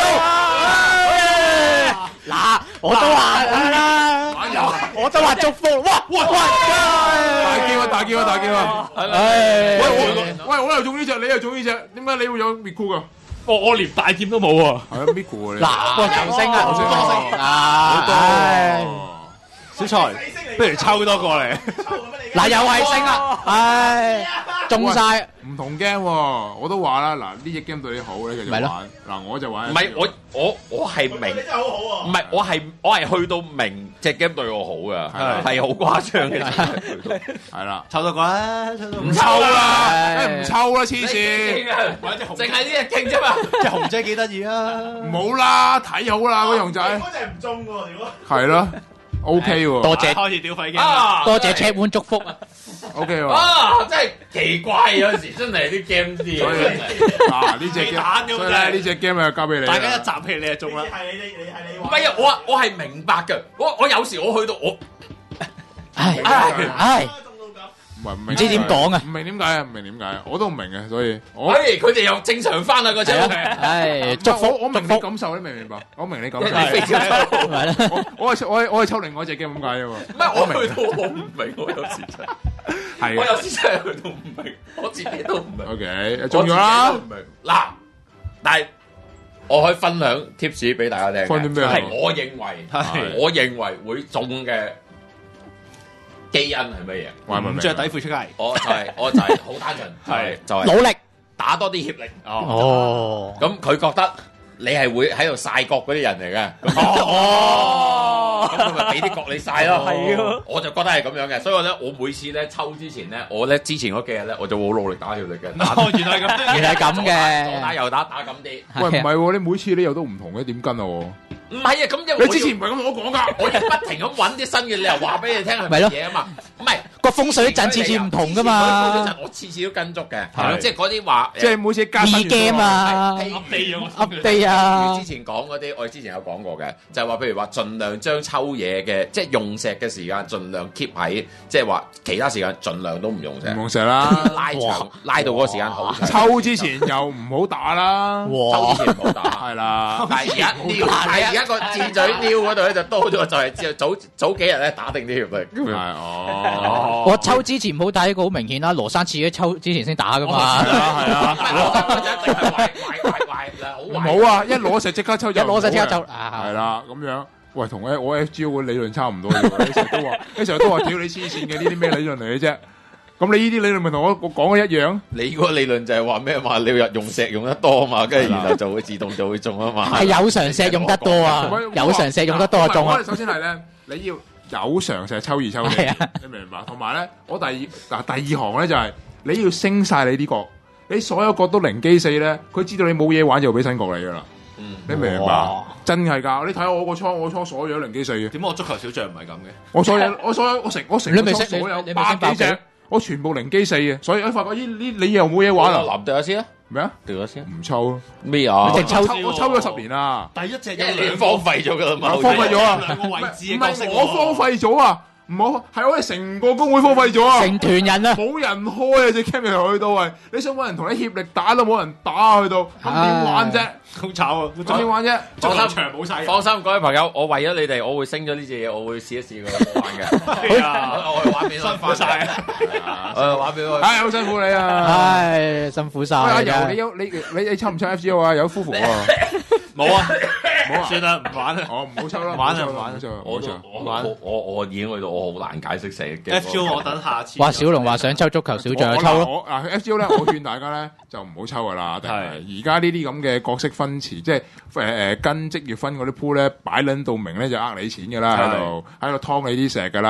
到，嗱我都話啦，我都話祝福，哇哇大叫啊大叫啊大叫啊！ 係喂咪？ 我喂我又中呢隻，你又中呢隻，點解你會有 Miku 噶？ 我我連大劍都冇喎。 係啊 Miku 啊你。 嗱有星啊， 有星多好多啊！ 小財，不如抽多個嚟。 嗱又係星啊，唉中晒。 唔同 game 喎，我都話啦，嗱呢隻 game 對你好咧，繼續咪咯玩。嗱我就玩。 唔係我我我係明， 真係好好啊！ 唔係我係我係去到明隻 game 對我好噶， 係係好誇張嘅。 係啦， 抽多個啦，抽多個。 唔抽啦， 唉梗係唔抽啦，黐線。 玩隻紅， 淨係呢隻勁啫嘛。 隻紅仔幾得意啊！ 唔好啦，睇好啦嗰樣仔。 嗰隻唔中喎，如果係咯，OK 喎。 多謝開始屌廢機啊， 多謝 Chat One 祝福啊！ OK 喎。 啊，真係奇怪，有陣時真係啲 game 啲所以嘢真係。 嗱呢隻雞蛋 game， 咁所以咧真係呢隻 game 啊交俾你啦。 大家一集氣你就中啦。 係你你係你唔係啊，我話我係明白嘅，我我有時我去到我唉唉唉， 唔係唔明唔知點講啊唔明點解啊？唔明點解啊？我都唔明嘅，所以我喂，佢哋又正常翻啦個係啊啫。 唉祝福我我明祝福你感受，你明唔明白？我明你感受。 你飛超抽， 係啦。 我我係我係我係抽另外一隻 game 咁解啫嘛。 唔係我去到我唔明，我有時真係， 係我有時真係去到唔明，我自己都唔明。 OK，中咗啦我自己都唔。明嗱，但係我可以分享 tips 俾大家聽嘅。 分啲咩啊係我認為， 係我認為會中嘅基因係乜嘢？ 我係咪明唔着底褲出街。 我就係我就係好單純， 係就係努力打多啲協力。 哦， 咁佢覺得你係會喺度晒角嗰啲人嚟嘅。 哦咁佢咪俾啲角你晒咯。 係啊我就覺得係咁樣嘅，所以咧，我每次咧抽之前咧，我咧之前嗰幾日咧，我就會好努力打協力嘅。打哦，原來係咁。 原來係咁左打嘅， 右打打咁啲。 喂，唔係喎，你每次你又都唔同嘅，點跟啊？我唔係啊，咁因為你之前唔係咁同我講㗎。 我要不停咁揾啲新嘅理由話俾你聽係咪咯乜嘢啊嘛？唔係個風水陣次次唔同噶嘛， 我次次都跟足嘅， 係咯即係嗰啲話， 即係每次加新二 game 啊譬如地咗 ，update 啊之，前講嗰啲，我哋之前有講過嘅，就係話譬如話，盡量將抽嘢嘅，即係用石嘅時間，盡量 keep 喺，即係話其他時間盡量都唔用石唔，用石啦。 拉長拉到嗰個時間好長。 抽之前又唔好打啦。 抽之前唔好打。 係啦。 但係而家撩，但係而家個箭嘴撩嗰度咧就多咗，就係之後早早幾日咧打定啲協力。 係哦。 我抽之前唔好打呢個好明顯啦，羅生自己抽之前先打噶嘛， 係啊係啊。 我覺得一定係壞壞壞壞啦，好唔壞。 好啊！一攞石即刻抽， 一攞石即刻抽係啊， 啦，咁樣。喂，同我 F G O 嘅理論差唔多嘅喎，你成日都話，你成日都話屌你黐線嘅呢啲咩理論嚟嘅啫？咁你呢啲理論咪同我我講嘅一樣？ 你嗰個理論就係話咩嘛？你要用石用得多嘛，跟住然後就會自動就會中啊嘛。 係有常石用得多啊，有常石用得多就中啊我哋，首先係咧，你要有常石抽二抽係啊， 你明唔明白？同埋咧，我第二嗱第二行咧就係你要升晒你啲角，你所有角都零機四咧，佢知道你冇嘢玩就俾新角你噶啦。 嗯， 你明唔明白？真係㗎！你睇下我個倉，我倉所有零機四嘅， 點解我足球小將唔係咁嘅？ 我所有我所有我成我成個倉你未識所有你你未百幾隻識爆幾， 我全部零機四嘅，所以我發覺呢呢你又冇嘢玩啊？ 藍掉下先啊， 咩啊？ 掉下先啊。 唔抽咯， 咩啊？ 直抽我抽咗十年啦， 第一隻一年荒廢咗㗎啦嘛， 荒廢咗啊！ 兩個位置唔嘅角色係我荒廢咗啊！唔好係我哋成個工會荒廢咗啊！ 成團人啊， 冇人開啊！隻 game 又去到喂，你想揾人同你協力打都冇人打去到，咁點玩啫？ 好炒啊！ 咁點玩啫？ 足球場冇晒人。 放心，各位朋友，我為咗你哋，我會升咗呢隻嘢，我會試一試佢好玩嘅。 係啊， 我我玩俾辛苦晒啊！我玩俾我。 唉，好辛苦你啊！ 唉，辛苦晒喂，阿啊游，你有你你你抽唔抽 F G O 啊？有夫婦啊？ 冇啊， 冇啊！ 算啦，唔玩啦。 哦，唔好抽啦， 玩啊唔好抽啦玩啊唔好抽啦唔我都好抽啦我我我我已經去到我好難解釋成嘅 F G O 我等下次。 話小龍話想抽足球小將我就抽咯， 我嗱 F G O 咧，我勸大家咧就唔好抽噶啦，定係而家呢啲咁嘅角色分詞，即係誒誒跟職業分嗰啲鋪咧，擺撚到明咧就呃你錢噶啦，喺度喺度劏你啲石噶啦。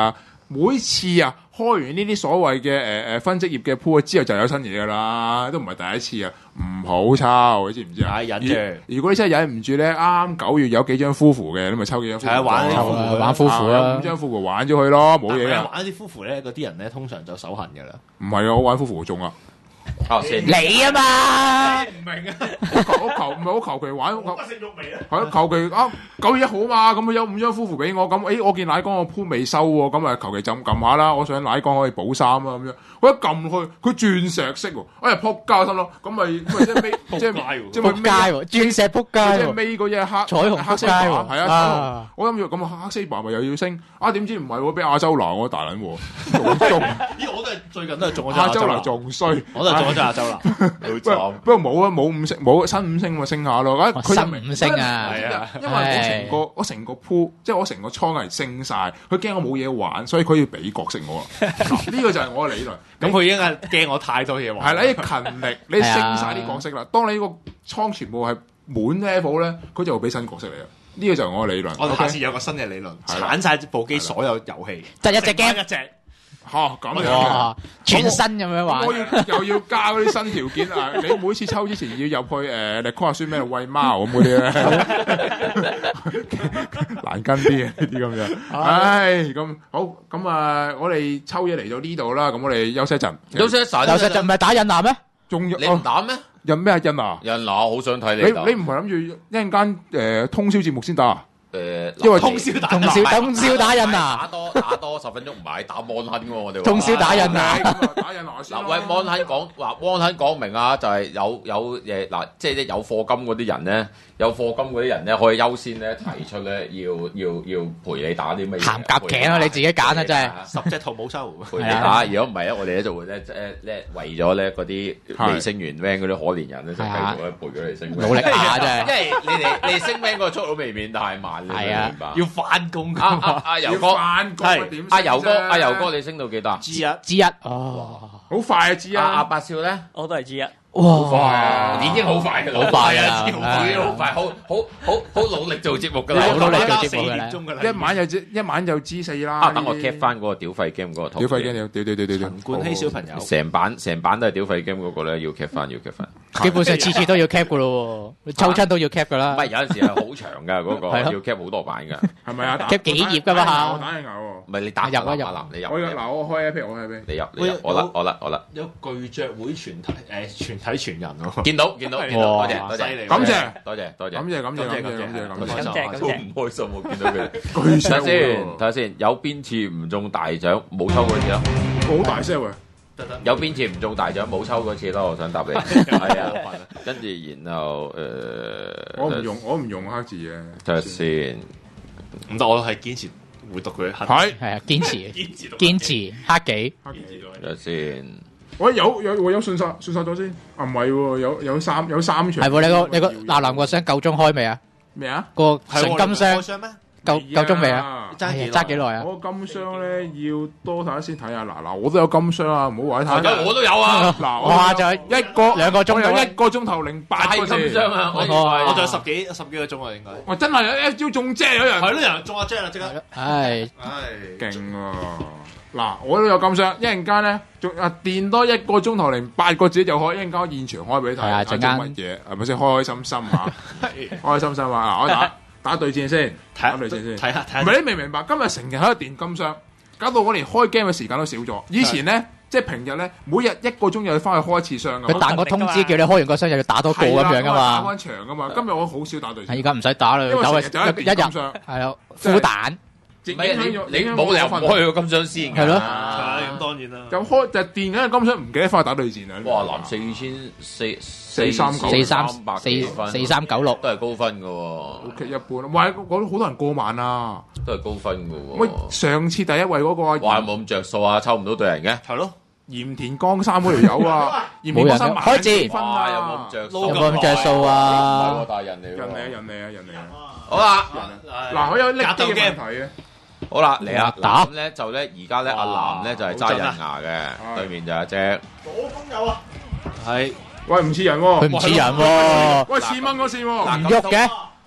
每次啊開完呢啲所謂嘅誒誒分職業嘅鋪之後就有新嘢㗎啦，都唔係第一次啊，唔好抽，你知唔知啊？ 係忍住。 如果你真係忍唔住咧，啱啱九月有幾張夫婦嘅，你咪抽幾張夫婦。 係啊，玩啲夫婦玩夫婦啦， 五張夫婦玩咗佢咯，冇嘢啊。 玩啲夫婦咧，嗰啲人咧通常就手痕㗎啦。 唔係啊，我玩夫婦中啊。 啊先， 你啊嘛， 唔明啊？ 我求我求唔係我求其玩，我不食肉味啊！ 係啊，求其啊九月一號嘛，咁有五張夫婦俾我，咁誒我見奶缸個鋪未收喎，咁啊求其撳撳下啦，我想奶缸可以補衫啊咁樣，我一撳去佢鑽石色喎，哎呀撲街心咯，咁咪咁咪即係尾即係即係撲街喎，鑽石撲街喎， 即係尾嗰隻黑彩虹撲街喎， 係啊，我諗住咁啊黑 Saber 咪又要升，啊點知唔係喎，俾亞洲拿我大撚喎，仲中， 咦我都係最近都係中咗亞洲拿拿， 仲衰， 我都係中咗亞洲拿。 不過不過冇啊，冇五星冇新五星咪升下咯，啊佢就新五星啊， 係啊， 因為我成個我成個鋪，即係我成個倉係升晒，佢驚我冇嘢玩，所以佢要俾角色我啦。呢個就係我嘅理論。 咁佢已經係驚我太多嘢玩。 係啦，你勤力，你升晒啲角色啦。當你個倉全部係滿 level 咧，佢就會俾新角色你啦。呢個就係我嘅理論。 我哋下次有個新嘅理論，鏟晒部機所有遊戲， 就一隻 game 一隻。 嚇咁樣哇，全新咁樣玩我。要又要加嗰啲新條件啊！你每次抽之前要入去誒，你 call 下書咩餵貓咁嗰啲咧，難跟啲啊呢啲咁樣。唉，咁好咁啊！我哋抽嘢嚟到呢度啦，咁我哋休息一陣。 休息一陣， 有實就唔係打印男咩？ 仲有你唔打咩？ 印咩啊印啊？ 印嗱，我好想睇你你打。 你唔係諗住一陣間誒通宵節目先打啊？ 誒， 因為通宵打通宵通宵打印啊打多打多十分鐘唔係打 mon 亨喎，我哋話通宵打印啊！ 打印拿先嗱，喂，mon 亨講嗱，mon 亨講明啊，就係有有誒嗱，即係啲有課金嗰啲人咧，有課金嗰啲人咧，可以優先咧提出咧，要要要陪你打啲乜嘢？ 鹹夾頸啊！你自己揀啊，真係。 十隻圖冇收。 陪你打，如果唔係咧，我哋咧就會咧誒咧為咗咧嗰啲未升完 van 嗰啲可憐人咧，就繼續咧陪咗你升 van。 努力下真係因為你哋你哋升 van 個速度未免太慢，你明唔明白？ 要翻工㗎阿阿阿游哥， 翻工啊點？ 阿游哥，阿游哥，你升到幾多？ G 一之一哦， 好快啊知阿阿啊！ 八少咧？ 我都係 G 一。 哇！ 已經好快㗎啦， 好快啊已經好快，好好好好努力做節目㗎啦， 好努力做四節目㗎啦點鐘㗎啦。 一晚就知一晚就知四啦。 啊！等我 cap 翻嗰個屌廢 game 嗰個圖。 屌廢 game，屌屌屌屌屌！ 陳冠希小朋友， 成版成版都係屌廢 game 嗰個咧，要 cap 翻，要 cap 翻。 基本上次次都要 cap 噶咯喎，抽親都要 cap 噶啦唔係。有陣時係好長㗎，嗰個係咯要 cap 好多版㗎。 係咪啊？ cap 幾頁㗎嘛下我打你牛喎！ 唔係你打入啊入阿南，你入。 我嗱我開 Epic，我開 Epic。 你入你入，我甩我甩我甩。 有巨著會全體誒全體全人喎。 見到見到見到，多謝多謝犀利， 感謝多謝多謝。 感謝感謝感謝感謝感感謝。 謝好唔開心，我見到佢。 巨石睇下先， 喎睇下先，有邊次唔中大獎冇抽嗰次啊？ 好大聲喎！ 有邊次唔中大獎冇抽嗰次咯？我想答你。係啊，跟住然後誒， 我唔用我唔用黑字嘅。 睇下先。 唔得，我係堅持會讀佢黑。 係係啊，堅持堅持讀堅持黑幾黑字。 睇下先。 我有有我有信殺信殺咗先。啊唔係喎，有有三有三場。 係喎，你個你個嗱南國箱夠鐘開未啊？ 咩啊？ 個純金箱箱咩？ 夠夠鐘未啊？ 爭幾耐爭幾耐啊？ 我金箱咧要多睇下先睇下。嗱嗱，我都有金箱啊，唔好話太。 我都有啊。 嗱， 哇！ 我就係一個兩個鐘我有到一個鐘頭零八個字。 金箱啊！我我我仲有十幾十幾個鐘啊，應該。 哇！真係一招中遮有人。 係咯，有人中阿 Jack 啦，即刻。 唉， 唉， 勁啊！嗱，我都有金箱，一陣間咧，仲啊電多一個鐘頭零八個字就可以，一陣間現場開俾你睇。 係啊陣間乜嘢係咪先？開開心心啊！開開心心啊！嗱，我打打對戰先，打對戰先。 睇下睇下。 唔係你明唔明白？今日成日喺度電金箱，搞到我連開 game 嘅時間都少咗。以前咧，即係平日咧，每日一個鐘又要翻去開一次箱㗎佢嘛。 彈個通知叫你開完個箱又要打多個咁樣噶打嘛。 翻場㗎嘛。今日我好少打對戰， 係而家唔使打啦， 因為打成日就喺一一日電金箱， 係咯，孵蛋唔唔係你你冇理由唔開個金箱先㗎。 係咯係咁當然啦。 就開就電緊個金箱，唔記得翻去打對戰啊！ 哇！藍四千四四三九四三百四幾分， 四三九六， 都係高分㗎喎， O K 一般啦，喂，嗰好多人過萬啊！ 都係高分㗎喂， 喎。 上次第一位嗰個啊哇！冇咁着數啊，抽唔到對人嘅。 係咯。 鹽田江山嗰條友啊，鹽田江山萬開戰分哇！有冇啊咁！着數？ 有冇咁着數啊？ 唔係喎，大人嚟喎。 人嚟啊，人嚟啊，人嚟啊！ 好啦， 嗱，佢有拎機格鬥嘅 game 問題嘅， 好啦，嚟啊！ 打咁咧就咧，而家咧阿南咧就係揸印牙嘅，對面就係隻。 係。 喂，唔似人佢喎， 唔似人喎， 喂，似蚊嗰線喎， 唔喐嘅。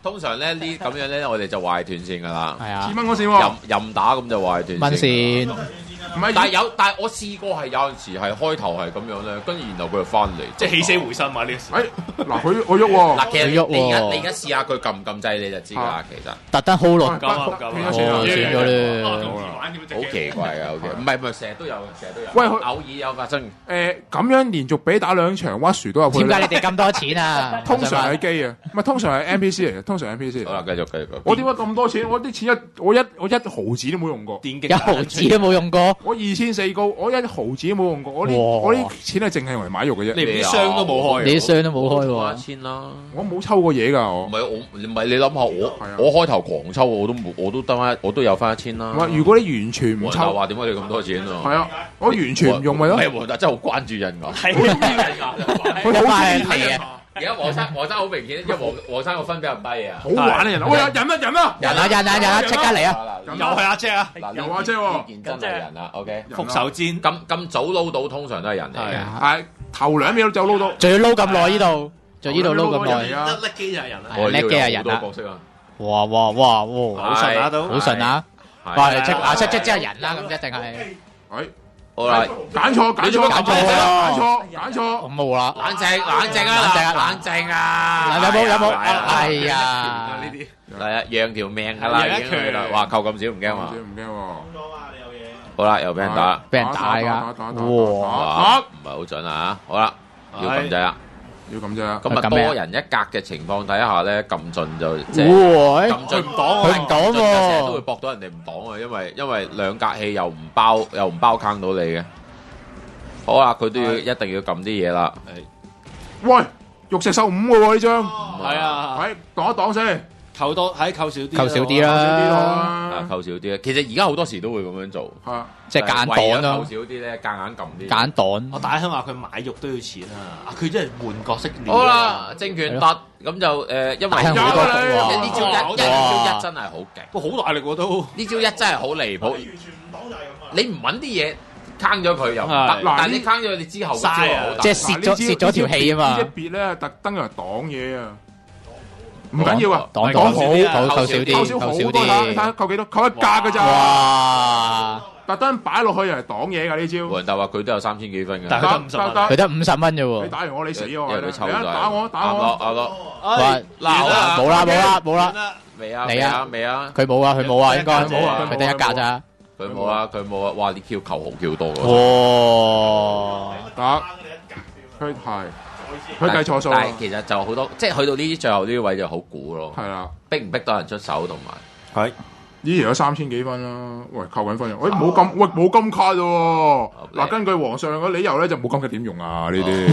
通常咧呢咁樣咧，我哋就話係斷線㗎啦。 係啊千，蚊嗰線喎任，任打咁就話係斷蚊線。 線唔係但係有，但係我試過係有陣時係開頭係咁樣咧，跟住然後佢就翻嚟， 即係起死回生嘛呢個時。 誒嗱佢我喐喎， 嗱，其實你佢喐喎你而家你而家試下佢撳唔撳掣你就知㗎啦，其實特登 hold 落， 咁啊咁啊斷咗線啦哦斷咗咧啊咁易玩點樣好奇怪㗎，OK，唔係唔係成日都有，成日都有， 喂佢偶爾有發生。 誒咁樣連續俾打兩場屈樹都有配點解咧。 你哋咁多錢啊？ 通常係機啊，唔係通常係 N P C 嚟嘅，通常 N P C 嚟好啦， 嘅。 繼續繼續。 我點解咁多錢？我啲錢一我一我一毫子都冇用過， 電擊一毫子都冇用過， 我二千四高，我一毫子都冇用過，我啲哇我啲錢係淨係用嚟買肉嘅啫。 你連啲箱都冇開。 你啲箱都冇開一喎。 千啦。 我冇抽過嘢㗎，我唔係我，唔係你諗下我係啊， 我開頭狂抽我都冇，我都得翻，我都有翻一千啦。 唔係如果你完全唔黃達抽， 話點解你咁多錢啊？ 係啊，我完全唔用咪咯唔。係黃達真係好關注人㗎。 係佢好一班中意睇人人嚟嘅， 而家黃生黃生好明顯，因為黃黃生個分比較低啊。 好玩啊人啊！喂，人啊人啊！ 人啊人啊人啊，即刻嚟啊！ 嗱又係阿姐啊！ 嗱又阿姐喎呢件真係人啦。OK， 復手戰咁咁早撈到通常都係人嚟嘅。 係頭兩秒就撈到， 仲要撈咁耐呢度，就呢度撈咁耐， 啊！ 甩機就係人啊！ 係叻嘅係人好多啊！ 角色啊。 哇哇哇哇， 好順啊都好順啊！ 係哇，即啊即即即係人啦，咁一定係誒好啦， 揀錯揀錯揀錯啊揀錯揀錯， 咁冇啦。 冷靜冷靜啊， 冷靜啊冷靜啊！ 有冇有冇？ 係啊哎呀！ 呢啲係啊，讓條命㗎啦， 讓一已經去啦。 拳哇，扣咁少唔驚嘛？ 唔驚喎。 好啦，又俾人打， 俾人打㗎打打打哇哇，唔係好準啊！好啦，要撳掣啦。 要咁啫。 咁啊， 撳咩啊多人一格嘅情況底下咧，撳盡就即係哇！ 撳盡唔擋佢唔擋喎成日都會搏到人哋唔擋啊，因為因為兩格氣又唔包又唔包坑到你嘅。好啦，佢都要一定要撳啲嘢啦。 喂，玉石獸五嘅喎呢張， 係啊， 係擋一擋先， 扣多喺扣少啲， 扣少啲少啲啦， 啊， 咯。 扣少啲啊！其實而家好多時都會咁樣做， 係啊， 即係夾硬擋為咗扣咯， 少啲咧，夾硬撳啲。 夾硬擋。 我大兄話佢買肉都要錢啊！啊佢真係換角色練。 好啦，正拳突咁就誒，因為大亨好多伏喎呢招一， 哇一呢招一真係好勁。 哇，好大力喎都。 呢招一真係好離譜，你唔揾啲嘢坑咗佢又唔得， 係但係你坑咗佢，你之後個招係好大。 即係蝕咗蝕咗條氣啊嘛呢隻別咧特登用嚟擋嘢啊，唔緊要啊， 擋擋擋好， 扣扣少啲， 扣少好扣少多下，你睇下啲。 扣幾多？扣一格㗎咋， 哇！ 特登擺落去用嚟擋嘢㗎呢招。 黃達話佢都有三千幾分但㗎， 係佢得五十蚊得佢得五十蚊啫你喎。 打完我你死因我係啦， 為佢抽咗。 你打我打啱咯我， 啱咯， 哇！ 嗱好啦冇啦冇啦冇啦， 未啊嚟啊未啊未啊， 佢冇啊佢冇啊，應該佢冇啊佢得一格咋。 佢冇啦佢冇啊！哇！啲 Q 球好 Q 多㗎。 哇！ 打佢係佢計錯數啊但係，其實就好多，即係去到呢啲最後呢啲位就好估咯， 係啦。 逼唔逼到人出手同埋。 係以前有三千幾分啦，喂扣緊分啊！喂冇金，喂冇金卡啫喎。嗱，根據皇上嘅理由咧，就冇金卡點用啊？呢啲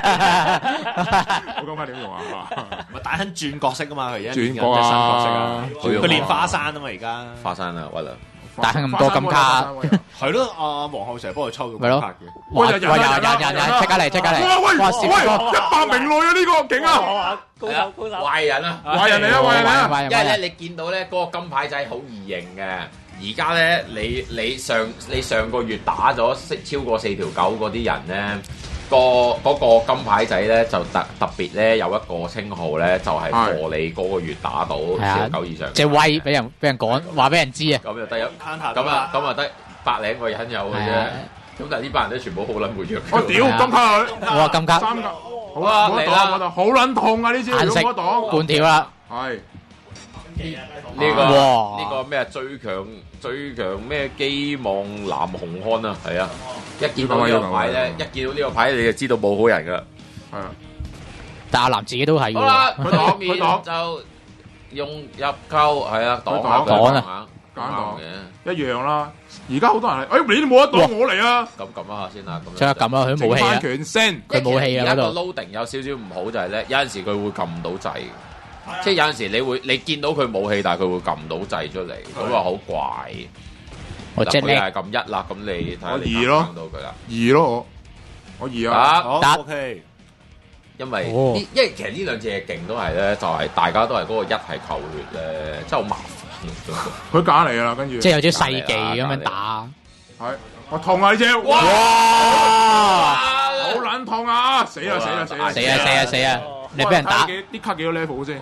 冇金卡點用啊？ 咪大亨轉角色啊嘛，佢而家轉角練緊隻新角色啊啊！ 轉角佢練花山啊嘛，而家花山啊，屈啦！ 大亨咁多金卡， 係咯，阿皇后成日幫佢抽到咪咯金卡嘅。 哇！喂， 喂人人人人，即刻嚟即刻嚟！ 哇喂哇！攝喂， 哥， 一百名內啊呢個勁啊！ 高手高手， 壞人啊！ 壞人嚟啊！壞人嚟啊！ 喂因為咧，你見到咧嗰個金牌仔好易認嘅。而家咧，你你上你上個月打咗超過四條狗嗰啲人咧，個嗰個金牌仔咧就特特別咧有一個稱號咧，就係賀你嗰個月打到四條狗以上。 即係威俾人俾人講話俾人知啊！ 咁就得一 counter 咁啊咁啊得百零個人有嘅啫係啊。 咁但係呢班人咧全部好撚活躍。 我屌金卡佢哇！金卡三格，好啊嚟啦冇得擋，冇得擋好撚痛啊！呢招如顏色果冇得擋， 半條啦， 係呢個哇呢個咩啊？最強最強咩？希望南紅漢啊，係啊！一見到呢個牌咧，一見到呢個牌你就知道冇好人噶啦。 係啊， 但阿南自己都係好啦， 喎。 佢擋佢面佢擋就用入溝，係啊，擋下佢擋佢擋啊， 擋嘅。 一樣啦。而家好多人係，哎你都冇得擋，我嚟啊！ 咁撳一下先啦，咁樣將佢撳啦，佢都冇氣啊整翻！拳先， 佢冇氣啊而家個嗰度 loading 有少少唔好就係咧，有陣時佢會撳唔到掣嘅，即係有陣時你會你見到佢冇氣，但係佢會撳唔到掣出嚟，咁啊好怪。嗱佢又我即係係撳一啦，咁你睇下我你二咯撳唔到佢啦。 二咯我，我二啊， 啊， 好得 OK， 因為哦呢，因為其實呢兩隻嘢勁都係咧，就係大家都係嗰個一係扣血咧，真係好麻煩。 佢假嚟噶啦，跟住即係有啲細技咁樣打。 係我痛啊呢招，哇！ 哇！ 好撚痛啊！死啦死啦死啦！ 死啊死啊死啊！你俾人打， 啲卡幾多 level 先？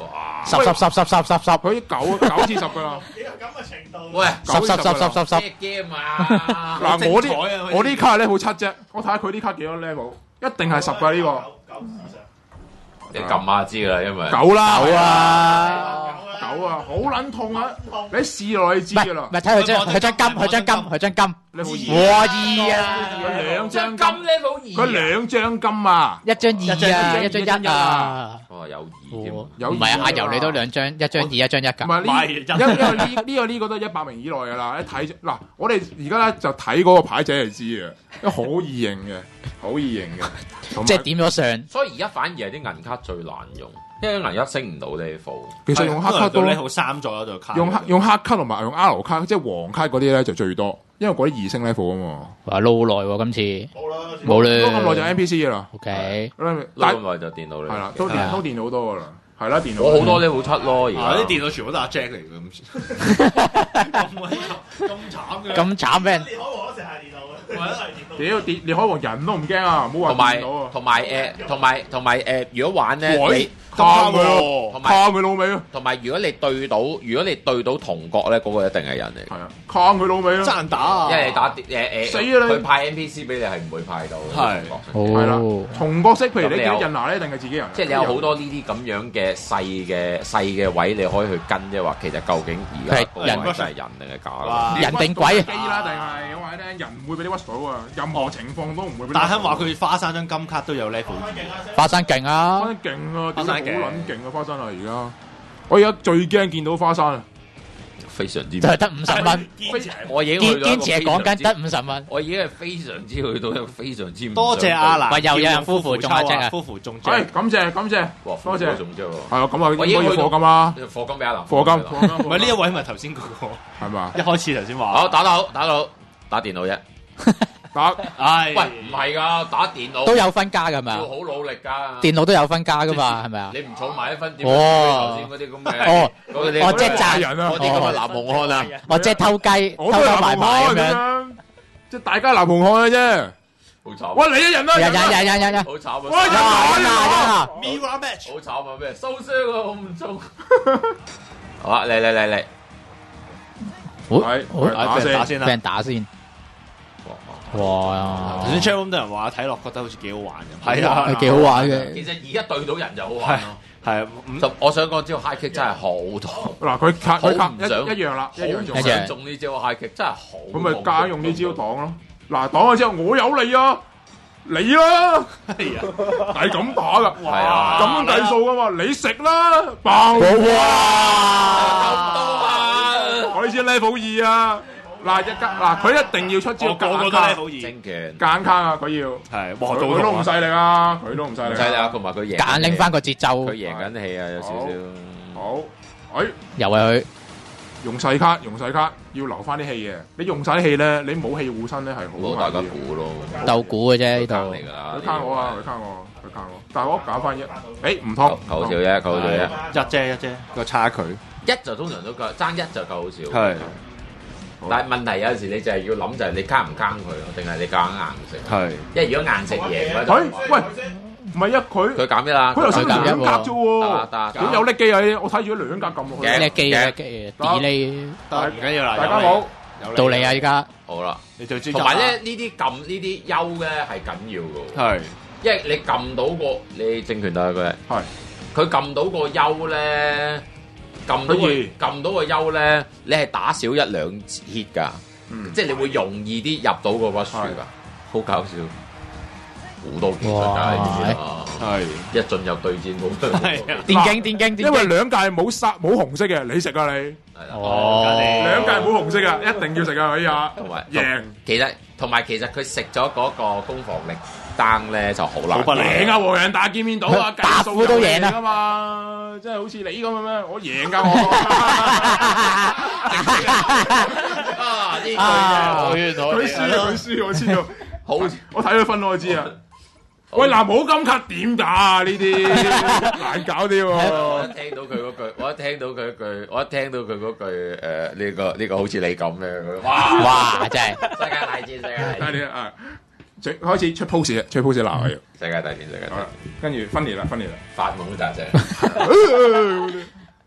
十十十十十十十十， 佢九九至十㗎啦。 咁嘅程度。 喂， 十十十十十十， 咩 game 啊？ 嗱，我啲精彩啊我啲卡咧好七啫，我睇下佢啲卡幾多 level，一定係十㗎呢個。 九以上。 你撳下知㗎啦，因為九啦， 九啊！ 九啊，好撚痛啊！你試落你知唔係㗎啦唔。係睇佢張佢張金佢張金佢張金， 你好哇二啊！ 佢兩張金金， level 二， 佢兩張金啊！ 一張二啊，一張一一張一啊啊！ 哦有二添， 有唔係啊， 二啊阿柔你都兩張，一張二一張一唔㗎。 係呢，因因為呢呢個呢個都係一百名以內㗎啦。一睇嗱，我哋而家咧就睇嗰個牌仔就知嘅，因為好易認嘅，好易認嘅。同埋即係點咗上， 所以而家反而係啲銀卡最難用，因為銀一升唔到 level。 其實用黑卡都咧好三左右就卡。 用黑用黑卡同埋用 R 卡，即係黃卡嗰啲咧就最多，因為嗰啲二星 level 啊嘛。 話撈耐喎今次， 冇啦， 冇都咁耐就咧。 N P C 㗎啦。 OK， 但咁耐就電腦嚟。 係啦，都係啊電都電腦好多㗎啦。係啦，電腦。 我好多 level 七咯，而啊！ 家啲電腦全部都阿 Jack 嚟嘅咁，咁鬼咁慘嘅。 咁慘俾人烈海王嗰時係電腦嘅，或者係電腦。 屌烈烈海王人都唔驚啊！唔好同埋話電腦啊， 同埋誒，同埋同埋誒，如果玩咧， 喂你卡佢咯， 同埋卡佢老味咯， 同埋如果你對到，如果你對到同國咧，嗰個一定係人嚟。 係啊，卡佢老味咯， 爭打啊！ 因為你打誒誒， 死啊你佢派 N P C 俾你係唔會派到係同國性係啦哦， 同角色，譬如你咁你有見到人拿咧，一定係自己人， 即係你有好多呢啲咁樣嘅細嘅細嘅位，你可以去跟，即係話其實究竟而家嗰個人位真係人定係假哇啦？ 人定鬼機啦，定係我話你聽，人唔會俾你屈到啊，任何情況都唔會俾你屈到。 大亨話佢花生張金卡都有 level 二。 花生勁花啊！ 生勁啊，點解好花生勁撚勁啊花生啊！而家我而家最驚見到花生啊！ 非常之就係得五十蚊， 我已經去堅到一個堅持係講緊非常之得五十蚊。 我已經係非常之去到一個非常之唔多謝阿蘭， 喂又有人夫婦中一隻啊夫婦中係獎。 感謝感謝， 哇， 多謝多種啫喎， 係啊，咁啊應該要我已經去到課金啦， 課金俾阿蘭， 課金課金， 唔係呢一位咪頭先嗰個， 係嘛？ 一開始頭先話。 好打得好，打得好，打電腦啫。 打唉， 喂，唔係㗎，打電腦都有分加㗎嘛要？好努力㗎。 電腦都有分加㗎嘛？係咪啊？ 你唔儲埋一分點？ 哦頭先嗰啲咁嘅， 哦嗰啲哦即係賺人啊嗰啲咁嘅南紅漢啊， 我即係偷雞，偷我都係偷埋埋咁樣。 樣，即係大家南紅漢嘅啫。 好慘。 喂，你一人啦， 人人啦人人人人， 好慘啊！ 喂人啊啊人啊人啊！ Mirror match。 好慘啊！咩收聲啊！我唔中。好啊，嚟嚟嚟嚟！ 係好係打先打先啦俾。人打先。哇！ 頭先 chat room 啲人話睇落覺得好似幾好玩咁。 係啊係幾好玩嘅。 其實而家對到人就好玩咯。 係啊，五就我想講，招 high kick 真係好痛， 嗱，佢卡佢卡好唔想一一樣啦，一樣做好唔一樣想中呢招 high kick 真係好痛。 咁咪加用呢招擋咯。嗱，擋咗之後，我有你啊，你啦， 係啊， 係咁打噶， 係啊咁樣計數噶嘛，你食啦，爆！ 咁多啊！ 我呢支 level 二啊，嗱一加嗱，佢一定要出招我個個都夾硬卡， level 二。 精拳夾硬卡啊，佢要， 係， 佢哇，到佢都唔犀利啊，佢都唔犀利， 唔使啦，同埋佢贏。 揀拎翻個節奏， 佢贏緊氣啊，有少少。 好，哎， 又係佢。 用細卡，用細卡，要留翻啲氣嘅。你用晒啲氣咧，你冇氣護身咧係攞大家好難嘅。 估咯， 鬥估嘅啫呢度卡嚟。㗎啦。 佢卡我啊，佢卡我，佢卡我，但係我揀翻一，誒唔通， 夠少啫，夠少啫。 一啫一啫個差距。 一就通常都夠，爭一就夠好少。 係但係問題有陣時你就係要諗就係你坑唔坑佢咯，定係你夾硬硬食？ 係。 因為如果硬食贏咧， 佢喂，唔係啊，佢佢減一啦。 佢頭先佢減一兩格啫喎， 得得點有叻機啊？我睇住兩格撳落去。 叻機嘅叻機，delay 得唔緊要啦， 大家好， 有到你啊！依家好啦， 你最知。 同埋咧呢啲撳呢啲優咧係緊要嘅， 係因為你撳到個你政權大佢係佢撳到個優咧，撳到個可以撳到個優咧，你係打少一兩 hit 㗎， 嗯即係你會容易啲入到個 rush 㗎，好搞笑，好多技術㗎呢啲啊！ 係一進入對戰冇得係啊電競電競電因為競。 兩屆冇殺冇紅色嘅，你食啊你， 係啦。 哦， 兩屆冇紅色啊，一定要食啊！哎呀， 同埋贏其實同埋其實佢食咗嗰個攻防力單咧就好難好不利贏啊！和人打見面到啊， 打計數虎都贏啊噶嘛，即係好似你咁嘅咩？我贏㗎我， 啊！呢句啊真係佢輸啊佢輸，我知道， 好我睇佢分我知啊。喂，嗱冇金卡點打啊？呢啲難搞啲我喎一。聽到佢嗰句，我一聽到佢句，我一聽到佢嗰句誒呢個呢個好似你咁嘅，哇！ 哇！真係世界大戰，世界大戰， 睇你啊，最開始出 pose 啊，出 pose 鬧啊要。 世界大戰，世界大戰， 跟住分裂啦，分裂啦。 發夢嗰扎啫。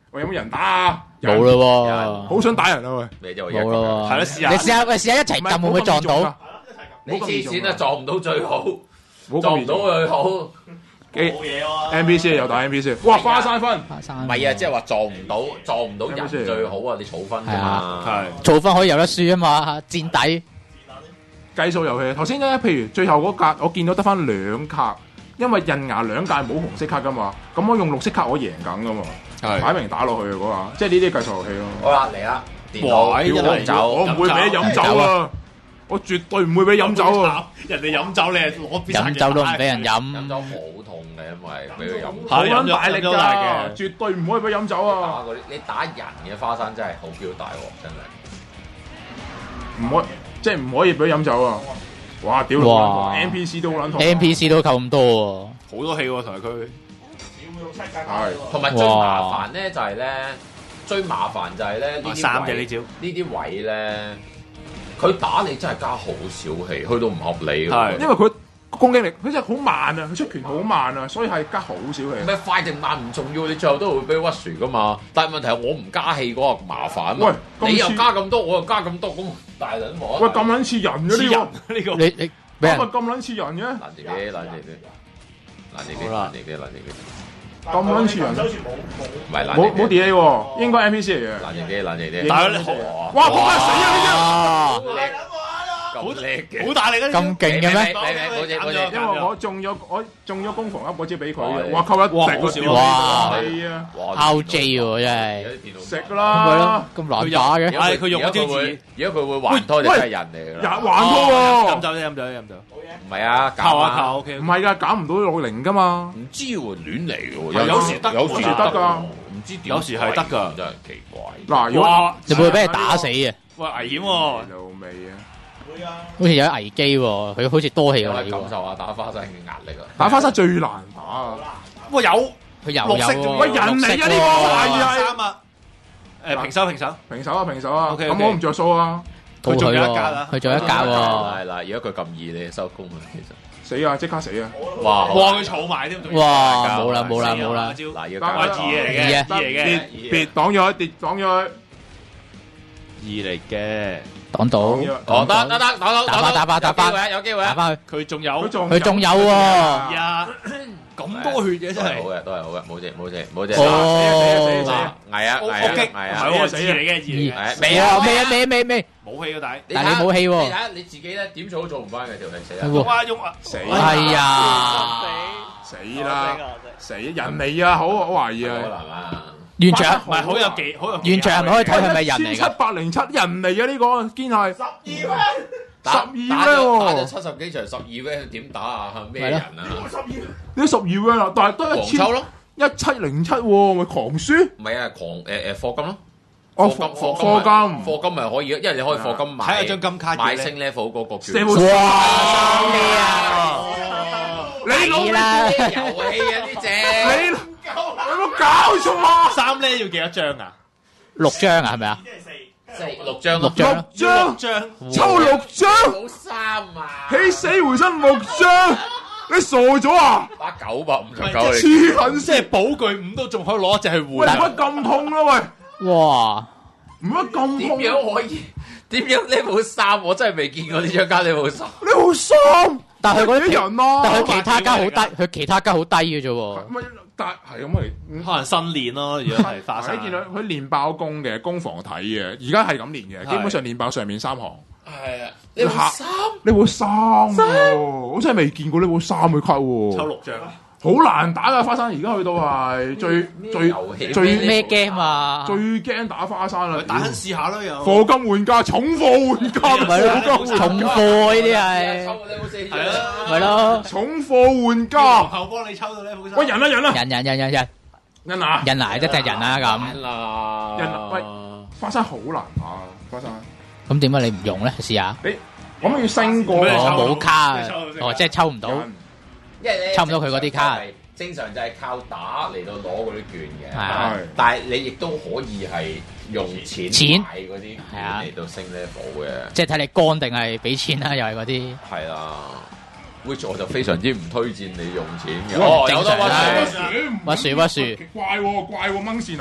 喂，有冇人打啊？ 冇啦喎， 好想打人啊！喂， 你就冇啦喎， 係咯，試下你試下喂，試下一齊撳會唔會撞到？ 你黐線啊，撞唔到最好， 冇撞唔到最好。 冇嘢喎 N P C 又打 N P C， 哇花山分， 花山唔係啊，即係話撞唔到，撞唔到人最好啊！你儲分啫嘛。 係儲分可以有得輸啊嘛，墊底。 計數遊戲。頭先咧，譬如最後嗰格，我見到得翻兩卡，因為印牙兩屆冇紅色卡噶嘛，咁我用綠色卡我贏緊噶嘛， 係擺明打落去嘅嗰下，即係呢啲計數遊戲咯。 好啦，嚟啦，電哇腦一嚟酒， 我唔會俾你飲酒啊！我絕對唔會俾你飲酒啊！ 人哋飲酒你係攞邊飲酒都唔俾人飲飲， 酒好痛嘅，因為俾佢飲。 好撚大力飲咗大㗎， 嘅絕對唔可以俾飲酒打啊！ 嗰啲，你打人嘅花生真係好彪大喎，真係。 唔可即係唔可以俾飲酒啊！哇！屌哇 N P C 都好撚痛 N P C 都扣咁多好多氣喎，同埋佢係同埋最麻煩咧就係咧，最麻煩就係咧呢啲位三嘅呢招呢啲位咧，佢打你真係加好少氣，去到唔合理㗎係因為佢攻擊力佢真係好慢啊，佢出拳好慢啊，所以係加好少氣。 咩快定慢唔重要，你最後都會俾屈樹噶嘛。但係問題係我唔加氣嗰個麻煩啊嘛。 喂你又咁似加咁多，我又加咁多，咁大撚冇喂，咁撚似人嘅似呢人呢個喎。你你俾個， 人咁咪咁撚似人嘅， 攔住啲，攔住啲，攔住啲， 好啦攔住啲，攔住啲， 咁撚似人， 唔係攔冇冇住啲， delay 喎，應該 N P C 嚟嘅。 攔住啲，攔住啲。 但係你好哇！仆街死啊！ 啊咁叻嘅， 好大力嘅咁勁嘅咩？ 冇隻冇隻呢啲，因為我中咗我中咗攻防一嗰招俾佢哇嘅，哇！扣一哇石好少哇係啊， 哇 R J 喎真係， 食咁咪啦咯，，咁難打嘅。 唉佢用嗰招而家佢會字， 而家佢會還拖就真係人嚟㗎日啦。 還拖喎， 飲酒啫，飲酒啫，飲酒。 唔係啊， 靠啊啊靠，OK。 唔係㗎，減唔到六零㗎嘛。 唔知喎，亂嚟嘅喎， 係有時得有時有時得㗎唔知點有時係得㗎真係奇怪。 嗱，如果哇！ 你會唔會俾人打死啊？ 喂，危險喎！ 老味啊！ 好似有危機喎，佢好似多氣有冇過你喎。 感受下打花生嘅壓力啊？ 打花生最難打啊！ 哇，有佢又有綠色仲喎， 喂人嚟啊呢個係啊三啊！誒，平手平手， 平手啊，平手啊， OK，OK 咁我唔着數啊， 告佢佢仲有一格喎啊， 佢仲有一格喎。 係啦，如果佢咁易，你就收工啦。其實， 死啊，即刻死啊！ 哇哇！佢儲埋添，仲要哇大家冇啦冇啦死啊冇啦招嗱，要打加二嚟嘅， 二啊二嚟嘅， 跌跌擋咗，跌擋咗， 二嚟嘅， 擋到， 哦，得得得，打打返打返打返有機會啊，有機會啊， 打翻去。 佢仲有佢仲佢仲有喎呀，咁多血嘅真係都係好。嘅，都係好嘅，冇隻冇隻冇隻。 哦死啊嗱，係啊係啊我我激， 係啊， 唔係喎， 死啊二嚟嘅，二嚟嘅， 係未啊哇未啊未未未， 冇氣個底。 但係你冇氣喎你睇下你自己咧點做都做唔翻嘅條氣死啊！ 係喎哇！用啊， 死係啊， 死啦，死人嚟啊！好，我懷疑可能啊， 啊， 現場唔係好有技，好有技現場係咪可以睇係咪人嚟千七㗎？ 百零七人嚟嘅呢個堅係十二打十二打咗 round 喎打咗七十幾場十二 round 點打啊？咩人啊？ 呢十二 round 啦，但係都一千狂抽咯， 一七零七喎，咪狂輸唔係啊，狂誒誒課金咯。 哦， 課金課課課金課金咪可以，因為你可以課金買睇下張金卡嘅咧買升 level 嗰個券。 level 哇咩啊？你老味係啦咩遊戲啊？呢只你有冇搞錯啊？ 三咧要幾多張啊？ 六張啊係咪啊？ 四六張六張六張張， 抽六張， 冇三啊！ 起死回生六張，你傻咗啊？ 打九百五十九黐嚟， 撚線， 即係寶具五都仲可以攞一隻去喂， 換唔乜咁痛啦喂， 哇！ 唔乜咁點痛， 樣可以？點樣 level 三？我真係未見過呢張卡 level 三。 你好傷， 但係佢嗰啲啲人啊， 但係佢其他家好低，佢其他家好低嘅啫喎。 乜但係咁嚟。 可能新練咯，如果係花生你。見到佢練爆攻嘅攻防體嘅，而家係咁練嘅， 係基本上練爆上面三行。 係啊，你話三呢部三喎，我真係未見過呢部三嘅卡喎。 抽六張， 好難打噶花生，而家去到係最最遊戲最咩 game 啊？ 最驚打花生啦！ 打緊試下啦又。 課金換價，重貨換價， 咪咯， 課金重貨呢啲係， 抽 level 四張係啊咪咯， 重貨換價。 後幫你抽到咧，好喂，人啊人啊人人人人人人啊！ 人嚟一定人啦咁。 啦， 人啊喂花生好難打啊！花生， 咁點解你唔用咧？試下。 你我咪要升過咩抽啊！ 哦，冇卡啊你抽到先！ 哦，即係抽唔到。 因為咧抽唔到佢嗰啲卡正常就係靠打嚟到攞嗰啲券嘅， 係啊係但係你亦都可以係用錢錢買嗰啲係啊券嚟到升 level 嘅， 即係睇你乾定係俾錢啦，又係嗰啲。 係啦。which 我就非常之唔推薦你用錢嘅。 哇哦，有得正常啦屈屈樹屈樹怪喎怪喎掹線啊！ 唔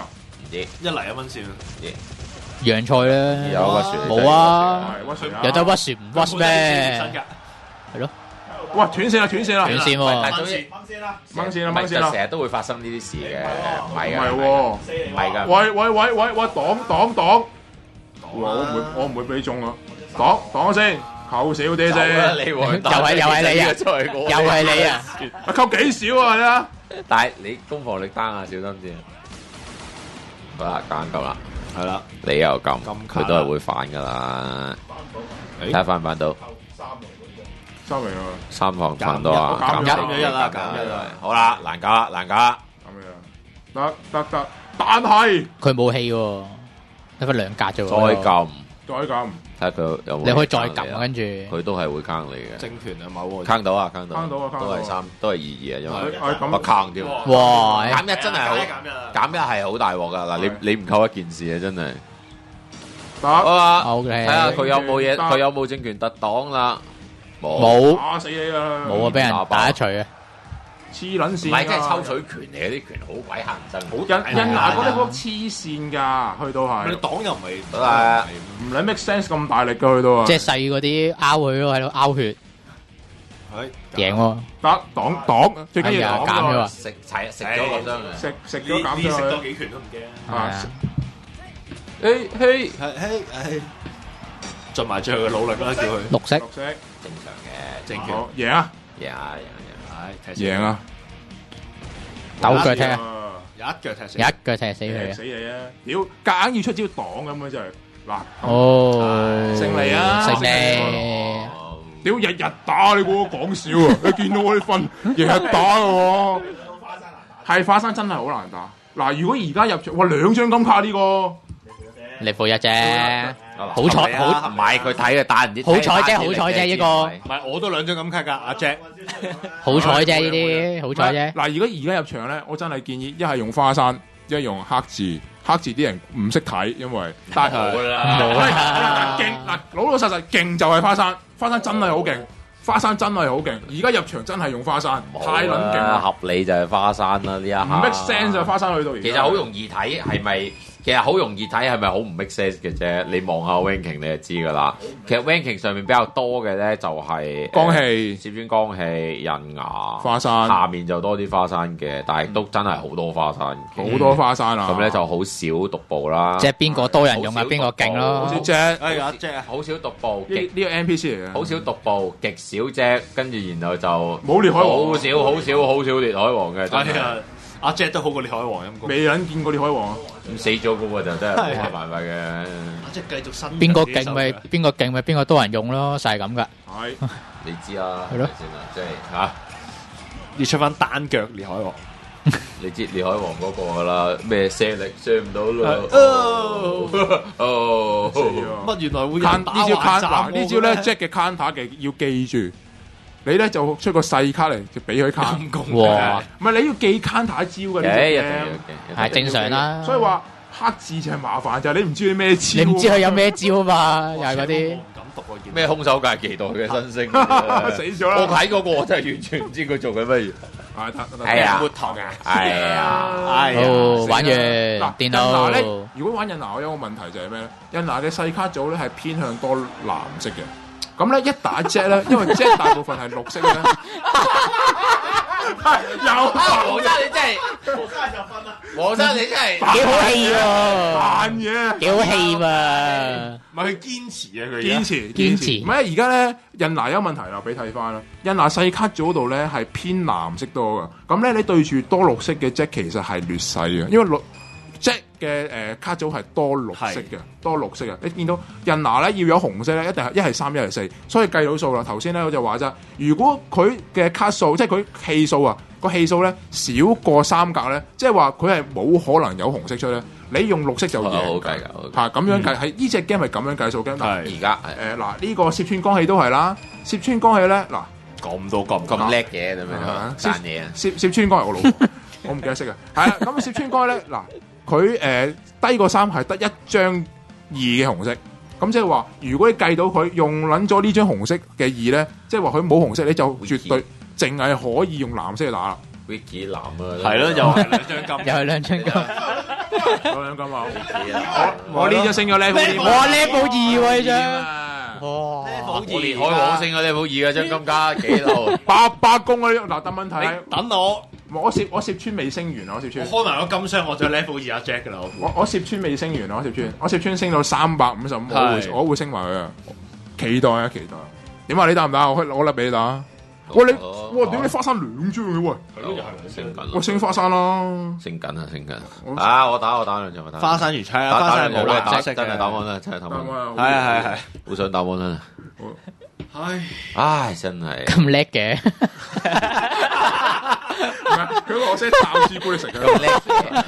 耶一嚟一蚊線， 洋菜咧， 有屈船冇啊， 係屈船啊有得屈船唔屈咩？係咯， 哇斷線啦斷線啦， 斷線喎， 但係總之先啦， 掹線啦唔係就掹線啦， 成日都會發生呢啲事嘅，唔係㗎， 唔係喎， 唔係㗎。 喂喂喂喂喂擋擋擋，我唔會我唔會俾你中啊，擋擋先，扣少啲走啦先， 你喎， 又係又係你啊又係你啊！ 啊扣幾少啊你啊？ 但係你攻防力單啊，小心啲。好啦，揀夠啦， 係啦， 你又撳， 咁卡佢都係會反㗎啦。睇下反唔反到？ 三名啊， 三防反到啊！ 減一減減一啦減減一啦好啦，難搞啦，難搞啦。 咁樣得得得，但係佢冇氣喎，得翻兩格啫喎。 再撳， 再咁睇下佢有冇。 你可以再撳啊，跟住佢都係會坑你嘅。 政權啊某個坑到啊，坑到， 坑到啊坑到啊都係三，都係二二啊，因為係咁我坑添。 哇！ 減一真係好， 減一啦減一係好大鑊噶嗱，你你唔扣一件事啊，真係。 得好啦， OK 睇下佢有冇嘢， 得佢有冇政權特黨啦？冇， 冇打死你啦！ 冇啊，俾人打一錘啊！ 黐撚線㗎， 唔係，即係抽取權嚟嗰啲權好鬼乞人憎， 印印拿嗰啲好黐線㗎，去到你係黨又唔係係啊唔撚 make sense 咁大力㗎，去到啊！ 即係細嗰啲拗佢咯，喺度拗血，贏喎！ 得擋擋，最緊哎呀要擋咗減咗啊食齊食咗個張嘅。 食食呢咗減咗呢食多佢幾拳都唔驚。 啊！ 嘿嘿， 係係係，盡埋最後嘅努力啦，叫佢綠色綠色正常嘅， 政權好贏啊！ 贏啊贏啊係踢死佢贏！啊！ 鬥腳踢啊！ 有一腳踢死有一腳踢死佢啊！ 贏死你啊！屌，夾硬要出招擋咁樣就係嗱， 哦， 勝利啊勝利！ 屌日日打你估我講笑啊！你見到我啲分日日打嘅喎，係花生真係好難打。嗱，如果而家入場，哇兩張金卡呢個， 你負一啫，好好彩好唔係佢睇嘅打人啲， 好彩啫好彩啫呢個唔係我都兩張咁卡㗎，阿 Jack 好彩啫呢啲，好彩啫。 嗱，如果而家入場咧，我真係建議一係用花山，一係用黑字。黑字啲人唔識睇，因為但係冇啦冇喂啦嗱勁嗱老老實實勁就係花山，花山真係好勁，花山真係好勁。而家入場真係用花山，太撚勁啦！ 合理就係花山啦呢一下。 唔 make sense 啊！花山去到而家其實好容易睇，係咪？其實好容易睇，係咪好唔 make sense 嘅啫？你望下 ranking 你就知㗎啦。其實 ranking 上面比較多嘅咧就係光氣、 攝磚光氣、人牙、 花山， 下面就多啲花山嘅，但係都真係好多花山嘅。 好多花山啊！ 咁咧就好少獨步啦。 即係邊個多人用啊？ 好少邊個勁咯好似？隻呢哎阿 Jack 啊， 好少獨步，極呢個 N P C 嚟嘅， 好少獨步，極少啫。跟住然後就冇烈海王好少好少好少烈海王嘅，真係哎呀，阿 Jack 都好過烈海王陰公。 未撚見過烈海王啊！ 咁死咗嗰個就真係冇乜辦法嘅。 阿 Jack 繼續新邊個勁咪邊個勁咪邊個多人用咯，就係咁噶。 係你知啦， 係咯係咪先啊？即係嚇。 要出翻單腳烈海王。 你知烈海王嗰個噶啦，咩射力射唔到啦。哦， 乜原來會有 can 人打呢招 can 橫嗱呢招咧 Jack 嘅 counter 嘅要記住，你咧就出個細卡嚟就俾佢 can， 陰公哇！ 唔係你要記 counter 招嘅呢誒一定要隻嘅， 係正常啦。 所以話黑字就係麻煩，就係你唔知佢咩招， 你唔知佢有咩招啊嘛，又係嗰啲。 唔敢讀啊！ 咩空手界期待嘅新星， 死咗啦我睇嗰個我真係完全唔知佢做緊乜嘢。 係得得得係啊抹糖啊！ 係啊， 哎呀好，玩完嗱， 電印拿咧腦， 如果玩印拿，我有個問題就係咩咧？印拿嘅細卡組咧係偏向多藍色嘅，咁咧一打 Jack 咧，因為 Jack 大部分係綠色咧，有黃生你真係，黃生你真係幾好氣喎， 扮嘢， 幾好氣喎。 唔係佢堅持啊！佢而家堅持堅持唔係而家咧印拿有問題啦，俾睇翻啦。印拿細卡組嗰度咧係偏藍色多噶，咁咧你對住多綠色嘅 Jack 其實係劣勢嘅，因為綠 Jack 嘅誒卡組係多綠色嘅，多綠色嘅。你見到印拿咧要有紅色咧，一定係一係三一係四，所以計到數啦。頭先咧我就話啫，如果佢嘅卡數即係佢氣數啊，個氣數咧少過三格咧，即係話佢係冇可能有紅色出咧。你用綠色就贏好好計㗎好嚇咁樣計係呢隻 game 係咁樣計數 game。 係而家係誒嗱呢個攝穿光氣都係啦，攝穿光氣咧嗱講到咁咁叻嘅咁啊樣賺嘢啊！ 攝攝穿光係我老婆，我唔記得識啊。係啦，咁攝穿光咧嗱，佢誒低過三係得一張二嘅紅色，咁即係話如果你計到佢用撚咗呢張紅色嘅二咧，即係話佢冇紅色，你就絕對淨係可以用藍色去打啦。 Vicky 男啊， 係咯，又係兩張金， 又係兩張金。 有兩金啊！我我呢張升咗 level， 哇 level 二喎呢張， 哇！我連海王升咗 level 二嘅張金加幾流？ 八百公啊！嗱，但問題等我， 我攝我攝穿未升完啊！我攝穿。 開埋個金箱，我就 level 二阿 Jack 噶啦，我我我攝穿未升完啊！我攝穿，我攝穿升到三百五十五，我會我會升埋佢啊！期待啊！期待！點啊？你打唔打？我攞粒俾你打。喂你，哇！點你花生兩張嘅喂？ 係咯，又係升緊， 我升花生啦， 升緊啊，升緊啊！我打我打兩場，我打花生魚翅啊，花生冇啦， 打真係打安啦，真係打安， 係係係， 好想打安啦， 唉唉真係咁叻嘅， 佢話我識爆朱古力食嘅， 咁叻嘅，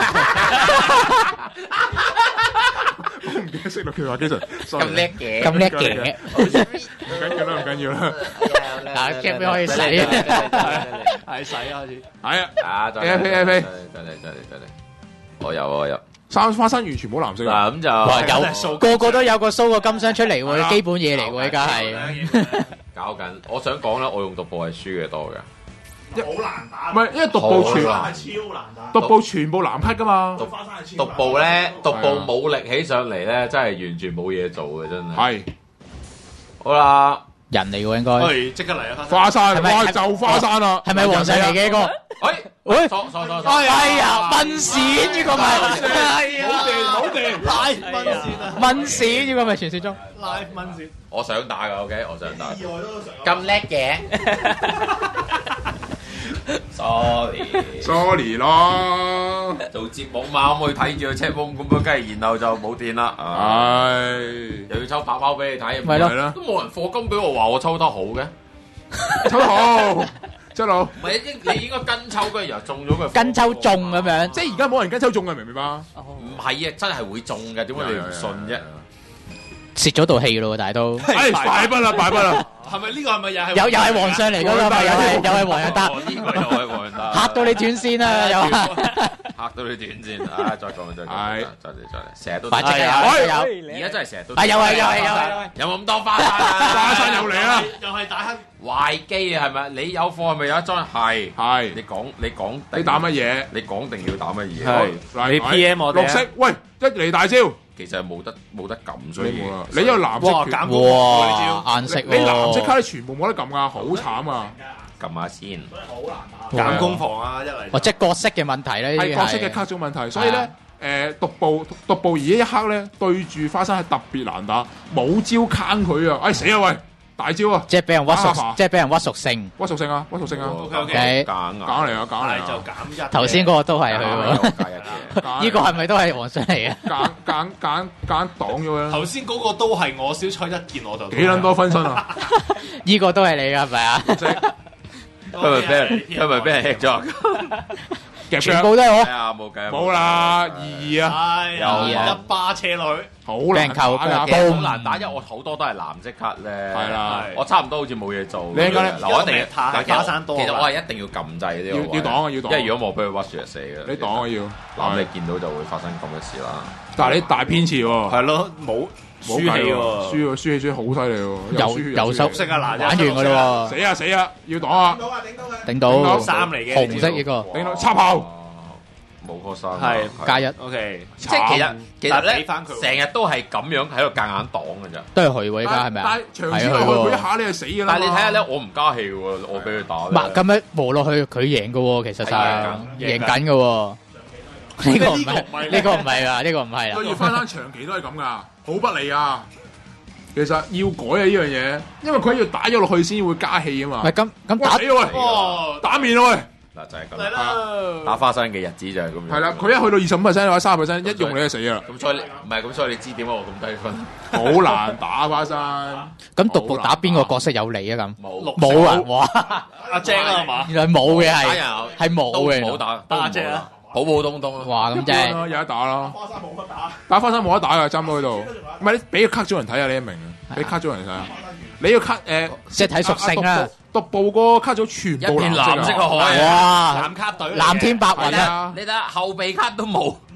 我唔記得識啦。佢話其實咁叻嘅， 咁叻嘅， 唔緊要啦，唔緊要啦。 嗱 Jack 邊可以洗啊？ 係洗啊，開始係啊， 啊再 A P A P， 嚟再嚟再嚟再嚟，我有我有， 生花生魚全部藍色啊！ 嗱咁就哇有個個都有個 show 個金箱出嚟喎，基本嘢嚟喎，依家係。 搞緊，我想講咧，我用獨步係輸嘅多嘅。 好難打， 唔係，因為獨步全花生係超難打， 獨步全部藍匹噶嘛。 花生係超獨難打步咧，獨步冇力起上嚟咧，真係完全冇嘢做嘅，真係。 係好啦， 人嚟喎應該， 喂，即刻嚟啊！ 花生， 係咪哇就花生啦， 係咪皇上嚟嘅呢個？ 喂喂， 錯錯錯錯， 哎呀，問線呢個咪，係冇電啊， 冇電， 拉蚊線啊！ 問線呢個咪傳説中。 拉蚊線， 我想打㗎，OK，我想打。 意外都想咁叻嘅，sorry。 sorry 咯， 做節目嘛，可唔可以睇住個 check room 咁樣，跟住然後就冇電啦。 唉， 又要抽白貓俾你睇， 咪咯係啦， 都冇人課金俾我話我抽得好嘅。 抽得好，抽到， 唔係應你應該跟抽嘅，然後中咗佢。 跟抽中咁樣， 即係而家冇人跟抽中嘅，明唔明白？ 唔係啊，真係會中嘅，點解你唔信啫？ 蝕咗道氣咯，大都。 唉，敗筆啦，敗筆啦， 係咪呢個係咪又係有又係皇上嚟嗰個咪又係又係皇上答， 呢個又係黃人達， 嚇到你斷線啦又話。 嚇到你斷線啊！再講再講， 係再嚟再嚟，成日都快即刻有，有。 而家真係成日都啊有啊有啊有啊有啊， 有冇咁多花生啊？ 花生又嚟啦， 又係大亨？ 壞機啊，係咪？你有貨係咪有一張？係係你講你講， 你打乜嘢？ 你講定要打乜嘢？ 係嚟你 P M 我哋啊綠色，喂，一嚟大招， 其實係冇得冇得撳，所以你冇啦，你有藍色權哇減高哇顏色你藍色卡喎， 你全部冇得撳噶，好慘啊！ 撳下先。 減攻防啊！一嚟哦即係角色嘅問題咧， 係角色嘅卡種問題，所以咧誒獨步獨步而家一刻咧對住花生係特別難打，冇招坑佢啊！哎死啊喂，大招啊！ 即係俾人屈打下屬，即係俾人屈屬性。 屈屬性啊，屈屬性啊， OK，OK 揀啊！ 揀嚟啊，揀嚟係就啊， 減一。 頭先嗰個都係佢喎， 加一嘅。 呢個係咪都係皇上嚟嘅？ 揀揀揀揀擋咗佢啦， 頭先嗰個都係我小菜一見我就幾撚多分身啊！ 呢個都係你㗎係咪啊？ 佢咪俾人佢咪俾人 hit 咗？ 全部都係我。 係啊，冇計。 冇啦，二二啊， 唉，又一巴車落去， 好俾人難扣打㗎俾人好難打，因為我好多都係藍色卡咧。 係啦我差唔多好似冇嘢做。 你應該咧嗱，我一定要太嗱其實花生多其實我係一定要撳掣呢個位要要擋啊要擋因為如果冇俾佢屈住就死嘅。 你擋啊要， 嗱，你見到就會發生咁嘅事啦。 但係你大偏詞喎， 係咯，冇輸氣冇計喎， 喎， 輸喎，輸氣輸好犀利喎， 又輸血又收輸血識啊嗱， 玩完㗎啦死啊死啊，要擋啊， 到啊，頂到嘅。 喎，頂到三嚟嘅紅色呢個頂到插炮， 冇個三係加一 ，OK， 即係其實其實但係咧俾返佢喎成日都係咁樣喺度夾硬擋嘅咋。 都係佢喎，依家係咪啊？ 但係長係此落去佢喎佢一下你就死㗎啦嘛。 但係你睇下咧，我唔加氣喎，我俾佢打唔係咧。 咁樣磨落去，佢贏嘅喎，其實就係贏緊嘅喎。呢個唔係，呢個唔係啊，呢個唔係對住啊。 花生長期都係咁噶，好不利啊！其實要改啊呢樣嘢，因為佢要打咗落去先會加氣啊嘛唔係。咁咁哇打死啊喂！ 哇， 打面啊喂！ 嗱就係咁嚟啦， 打花生嘅日子就係咁樣。 係啦，佢一去到二十五 percent 或者三十 percent，一用你就死啦， 咁所以你唔係咁，所以你知點解我咁低分？ 好難打花生。 咁獨步打邊個角色有利啊？咁冇冇啊！哇， 阿 Jack 啊嘛， 原來冇嘅係打人係冇都嘅。 唔好打，都唔好打啫打，普普通通咯。 哇！咁即係有得打啦， 花生冇得打， 打花生冇得打噶，針嗰度。唔係你俾個卡咗人睇下，你一明啊？俾卡咗人睇下。你要卡誒， 即係睇屬性啦。 獨步個卡咗全部一片藍色嘅啊！ 海啊！ 哇！ 藍卡隊嚟嘅藍天白雲啊！ 係啊， 你睇下後備卡都冇，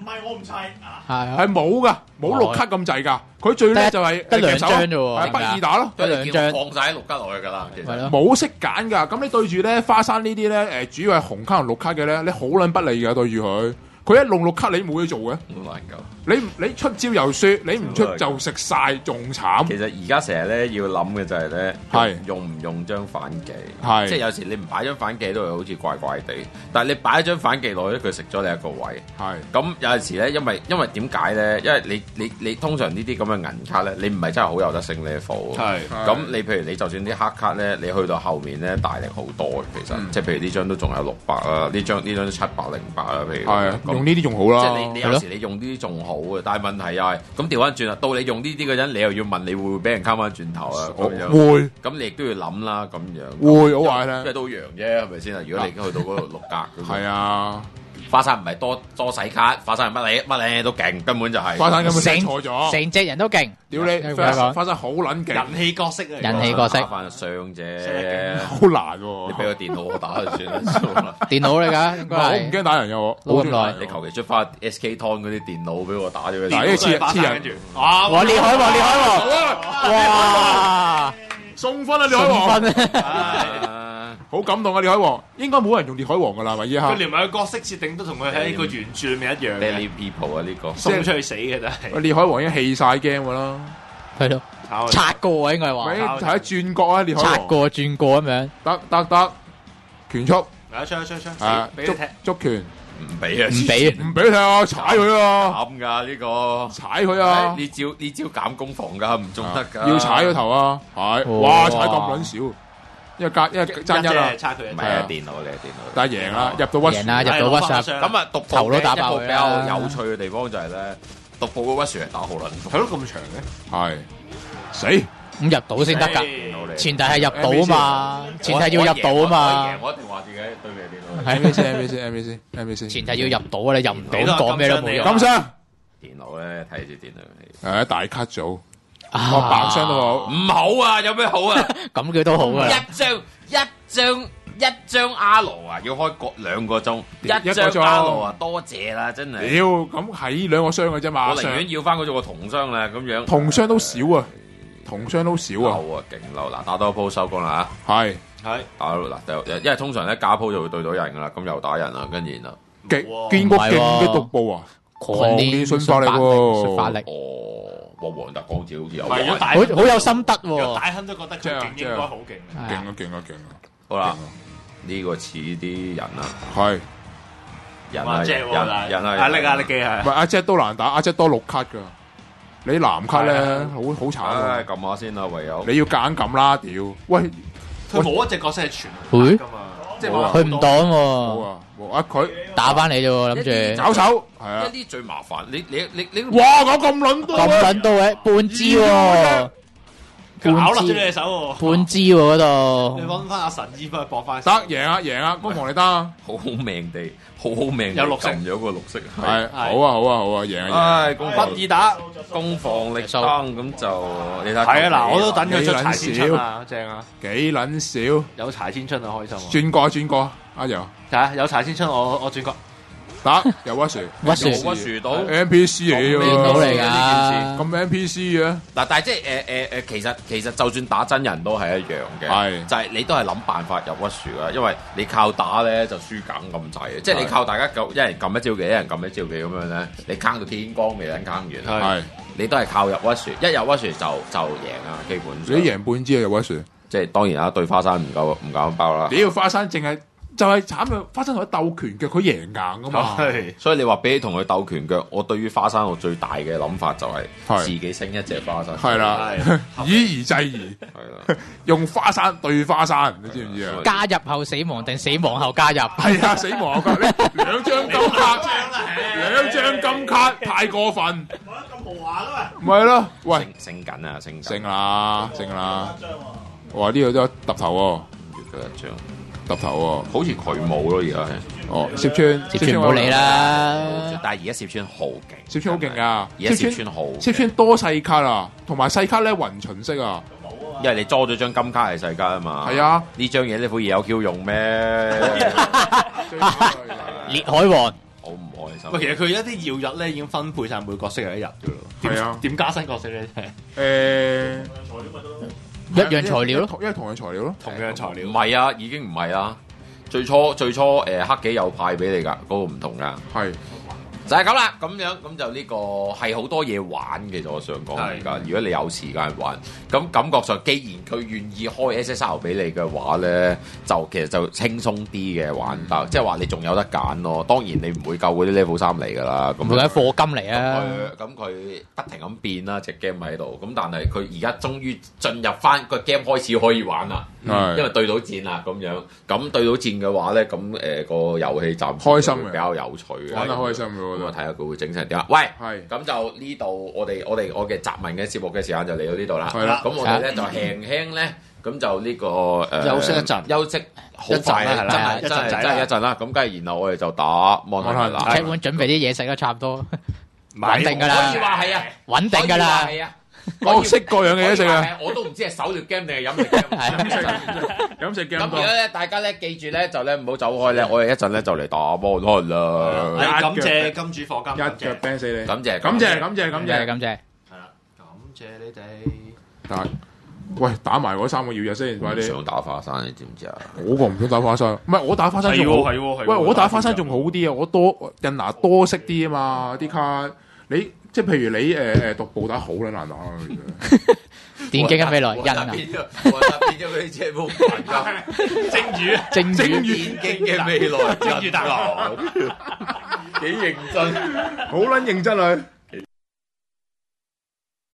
係我唔砌啊！ 係係冇噶，冇六卡咁滯㗎。佢最叻就係得兩張啫係喎， 不二打咯。 得兩張， 放晒喺綠卡落去㗎啦，其實係咯。 冇識揀㗎，咁你對住咧花山呢啲咧誒，主要係紅卡同綠卡嘅咧，你好撚不利㗎對住佢。佢一弄綠卡你冇嘢做嘅， 好難救。 你你出招又輸，你唔出就食晒，仲慘。 其實而家成日咧要諗嘅就係咧， 係用唔用張反技， 係即係有時你唔擺張反技都係好似怪怪地，但係你擺一張反技落去，佢食咗你一個位。 係咁有陣時咧，因為因為點解咧？因為你你你通常呢啲咁嘅銀卡咧，你唔係真係好有得升 level。 係咁你譬如你就算啲黑卡咧，你去到後面咧大力好多嘅，其實、 嗯、 即係譬如呢張都仲有六百啦，呢張呢張都七百零八啦，譬如係咁用呢啲仲好啦。 即係你你有時你用呢啲仲好嘅，但係問題又係咁調翻轉啦，到你用呢啲嘅人，你又要問你會唔會俾人溝翻轉頭啊？ 我咁樣會， 咁你亦都要諗啦，咁樣會好話咧因為都一樣啫，係咪先啊？如果你去到嗰度六格， 係啊， 花山唔係多多洗卡，花山係乜你乜嘢都勁，根本就係花山根本成錯咗， 成隻人都勁。 屌你， 有花冇講花山好撚勁， 人氣角色啊！ 人氣角色打翻傷啫， 好難喎。 你俾個電腦我打就算啦。 電腦嚟㗎，應該我唔係。 驚打人嘅我， 撈咁耐你求其出翻 S K Ton 嗰啲電腦俾我打咗佢。 嗱呢個黐黐人， 哇！ 哇！烈海王，烈海王，哇！ 送分啊！烈海王， 分啊！ 啊好感動啊！烈海王，應該冇人用烈海王噶啦，係咪依家佢？連埋個角色設定都同佢喺個原著裏面一樣嘅， Daily People 啊呢個。 送出去死嘅真係。 烈海王已經棄晒 game 噶啦， 係咯， 炒拆過啊，應該係喂， 話。 睇下轉角啊！烈海拆王， 過轉過咁樣。 得得得，拳速啊！出出出， 啊，捉俾你踢。 捉拳， 唔俾啊！ 唔俾啊唔俾你睇啊，踩佢啊， 減㗎呢個。 踩佢啊， 呢招呢招減攻防㗎，唔中得㗎。 要踩個頭啊，係，哇，踩咁撚少，因為隔因為爭一啊隻，差佢唔係係啊啊，電腦嚟電腦。 但係贏啦，入到屈贏啦，入到屈實。 咁啊，獨步頭都打爆一個比佢啦較有趣嘅地方就係咧，獨步個屈船係打好撚係咯，咁長嘅。 係死， 咁入到先得㗎。 電腦嚟。 前提係入到啊嘛，前提要入到啊嘛， 我一定話自己對面電腦。 M V C M V C M V C M V C， 前提要入到啊，你入唔到講咩都冇用。 金傷， 電腦咧睇住電腦。 誒大卡組， 啊我白傷都好， 唔好啊，有咩好啊？ 咁佢都好啊。 一張一張一張 R 啊，要開個兩個鐘， 一個一張鐘 R 啊，多謝啦，真係。 屌，咁係兩個傷嘅啫嘛， 我寧願要翻嗰種個銅傷啦，咁樣。 銅傷都少啊，銅傷都少啊， 嬲啊，勁嬲！嗱，打多一鋪收工啦係係嚇，打到嗱，就因為通常咧加鋪就會對到人噶啦，咁又打人啦，跟住然後勁見過勁嘅獨步啊，狂練迅法力喎， 術法力， 哦，哇，黃達光子好似有唔係如果玩。 大好好有心得如果喎。 大亨都覺得佢勁，應該好勁。 勁啊勁啊勁啊， 好啦，呢個似啲人啊， 係， 人啊， 哇正人喎但係人啊， 壓力壓力機唔係係阿 Jack 都難打，阿 Jack 多六卡噶，你藍卡咧好好慘唉， 啊， 撳下先啦，唯有。 你要夾硬撳啦，屌，喂， 佢冇一隻角色係全會㗎嘛，即係冇啊佢唔擋冇喎， 啊，冇啊佢打翻你啫喎，諗住找手係啊， 一啲最麻煩，你你你你哇咁咁撚多咁啊， 撚到嘅半支喎， 佢咬半支甩咗你隻手喎。 半支喎嗰你度， 揾翻阿神醫翻去搏翻。 得贏啊贏啊，攻防你得啊， 好好命地，好好命地有綠色撳咗個綠色， 係好啊好啊好啊贏啊贏啊， 唉，攻防不易打。 攻防力爭咁就你睇。 係啊，嗱，我都等佢出柴幾撚千春啊，正啊， 幾撚少， 有柴千春啊，開心啊！ 轉過轉過，阿柔係啊，有柴千春，我我轉角。 打有屈樹屈樹屈樹到。 N P C 嚟嘅電腦嚟喎， 㗎， 咁 N P C 嘅， 嗱，但係即係誒誒誒，其實其實就算打真人都係一樣嘅， 係就係你都係諗辦法入屈樹啊，因為你靠打咧就輸梗咁滯嘅，即係你靠大家夠一人撳一招技，一人撳一招技咁樣咧，你坑到天光未撚坑完， 係你都係靠入屈樹，一入屈樹就就贏啊，基本你上。 贏半支啊有屈樹， 即係當然啦，對花山唔夠唔夠包啦。 屌花生淨係就係慘嘅，花生同佢鬥拳腳，佢贏硬噶嘛， 係所以你話比起同佢鬥拳腳，我對於花山我最大嘅諗法就係係自己升一隻花山。 係啦， 係以夷制夷， 係啦， 用花生對花生，你知唔知啊？ 加入後死亡定死亡後加入？ 係啊，死亡噶，你兩張金卡，兩張金卡太過分， 冇得咁豪華啦唔係咯？喂， 升升緊啊，升緊。 升啦，升啦喂，，張喎。 哇！呢個都揼頭佢一張， 喎，揼頭好似佢冇咯，而家係。 喎，哦，攝川， 接住唔好理啦。 但係而家攝川好勁， 攝川好勁啊！ 而家攝川好勁， 攝川多細卡啊，同埋細卡咧雲循式啊， 因為你裝咗張金卡係世界啊嘛。 係啊， 呢張嘢呢副嘢有 Q 用咩？ 烈海王， 我唔開心。 喂，其實佢一啲要日咧已經分配晒每個角色係一日㗎咯。 係啊點加新角色咧？ 誒一樣材料咯， 因為同樣材料咯。 同樣材料唔。係啊，已經唔係啦。最初最初誒、呃、黑幾有派俾你㗎，嗰、個唔同㗎。 係就係咁啦，咁樣咁就呢個係好多嘢玩嘅，其實我想講而家。如果你有時間玩，咁感覺上既然佢願意開 S S R 俾你嘅話咧，就其實就輕鬆啲嘅玩法，即係話你仲有得揀咯。當然你唔會夠嗰啲 level 三嚟㗎啦。咁佢係課金嚟啊！ 佢咁佢不停咁變啦，隻 game 喺度。咁但係佢而家終於進入翻個 game 開始可以玩啦， 係因為對到戰啦咁樣。咁對到戰嘅話咧，咁誒、呃嗰個遊戲暫時開心嘅會比較有趣嘅， 玩得開心嘅。 咁啊，睇下佢會整成點啊！喂， 係咁就呢度，我哋我哋我嘅集文嘅節目嘅時間就嚟到呢度啦。 係啦咁我哋咧就輕輕咧，咁就呢個誒休息一陣休息好快一陣啦係啦真係真係一陣仔啦真係一陣啦。咁跟住然後我哋就打 Mon 啦。 基本準備啲嘢食都差唔多，穩定㗎可以啦， 話係啊， 穩定㗎啦。 係啊， 各式各樣嘅嘢食啊！ 可以話係我都唔知係狩獵 game 定係飲食 game。 飲食嘅咁而家咧，大家咧記住咧，就咧唔好走開咧，我哋一陣咧就嚟打 Mon 啦。 係感謝金主課金， 一腳感謝 bang 死你！ 感謝感謝感謝感謝！ 感謝感謝。 係啦，感謝你哋。 但係喂，打埋嗰三個要日先，快唔啲！ 想打花生，你知唔知啊？ 我個唔想打花生，唔係我打花生仲好。 係喎係喎係喎喂，我打花生仲好啲啊！我多印拿多色啲啊嘛，啲卡你即係譬如你誒誒獨步打好撚難打啊！ 電競嘅未來，印啊， 變咗，我變咗佢啲車冇辦法。 蒸魚， 正正語電競嘅未來， 蒸魚大佬， 幾認真。 好撚認真啊！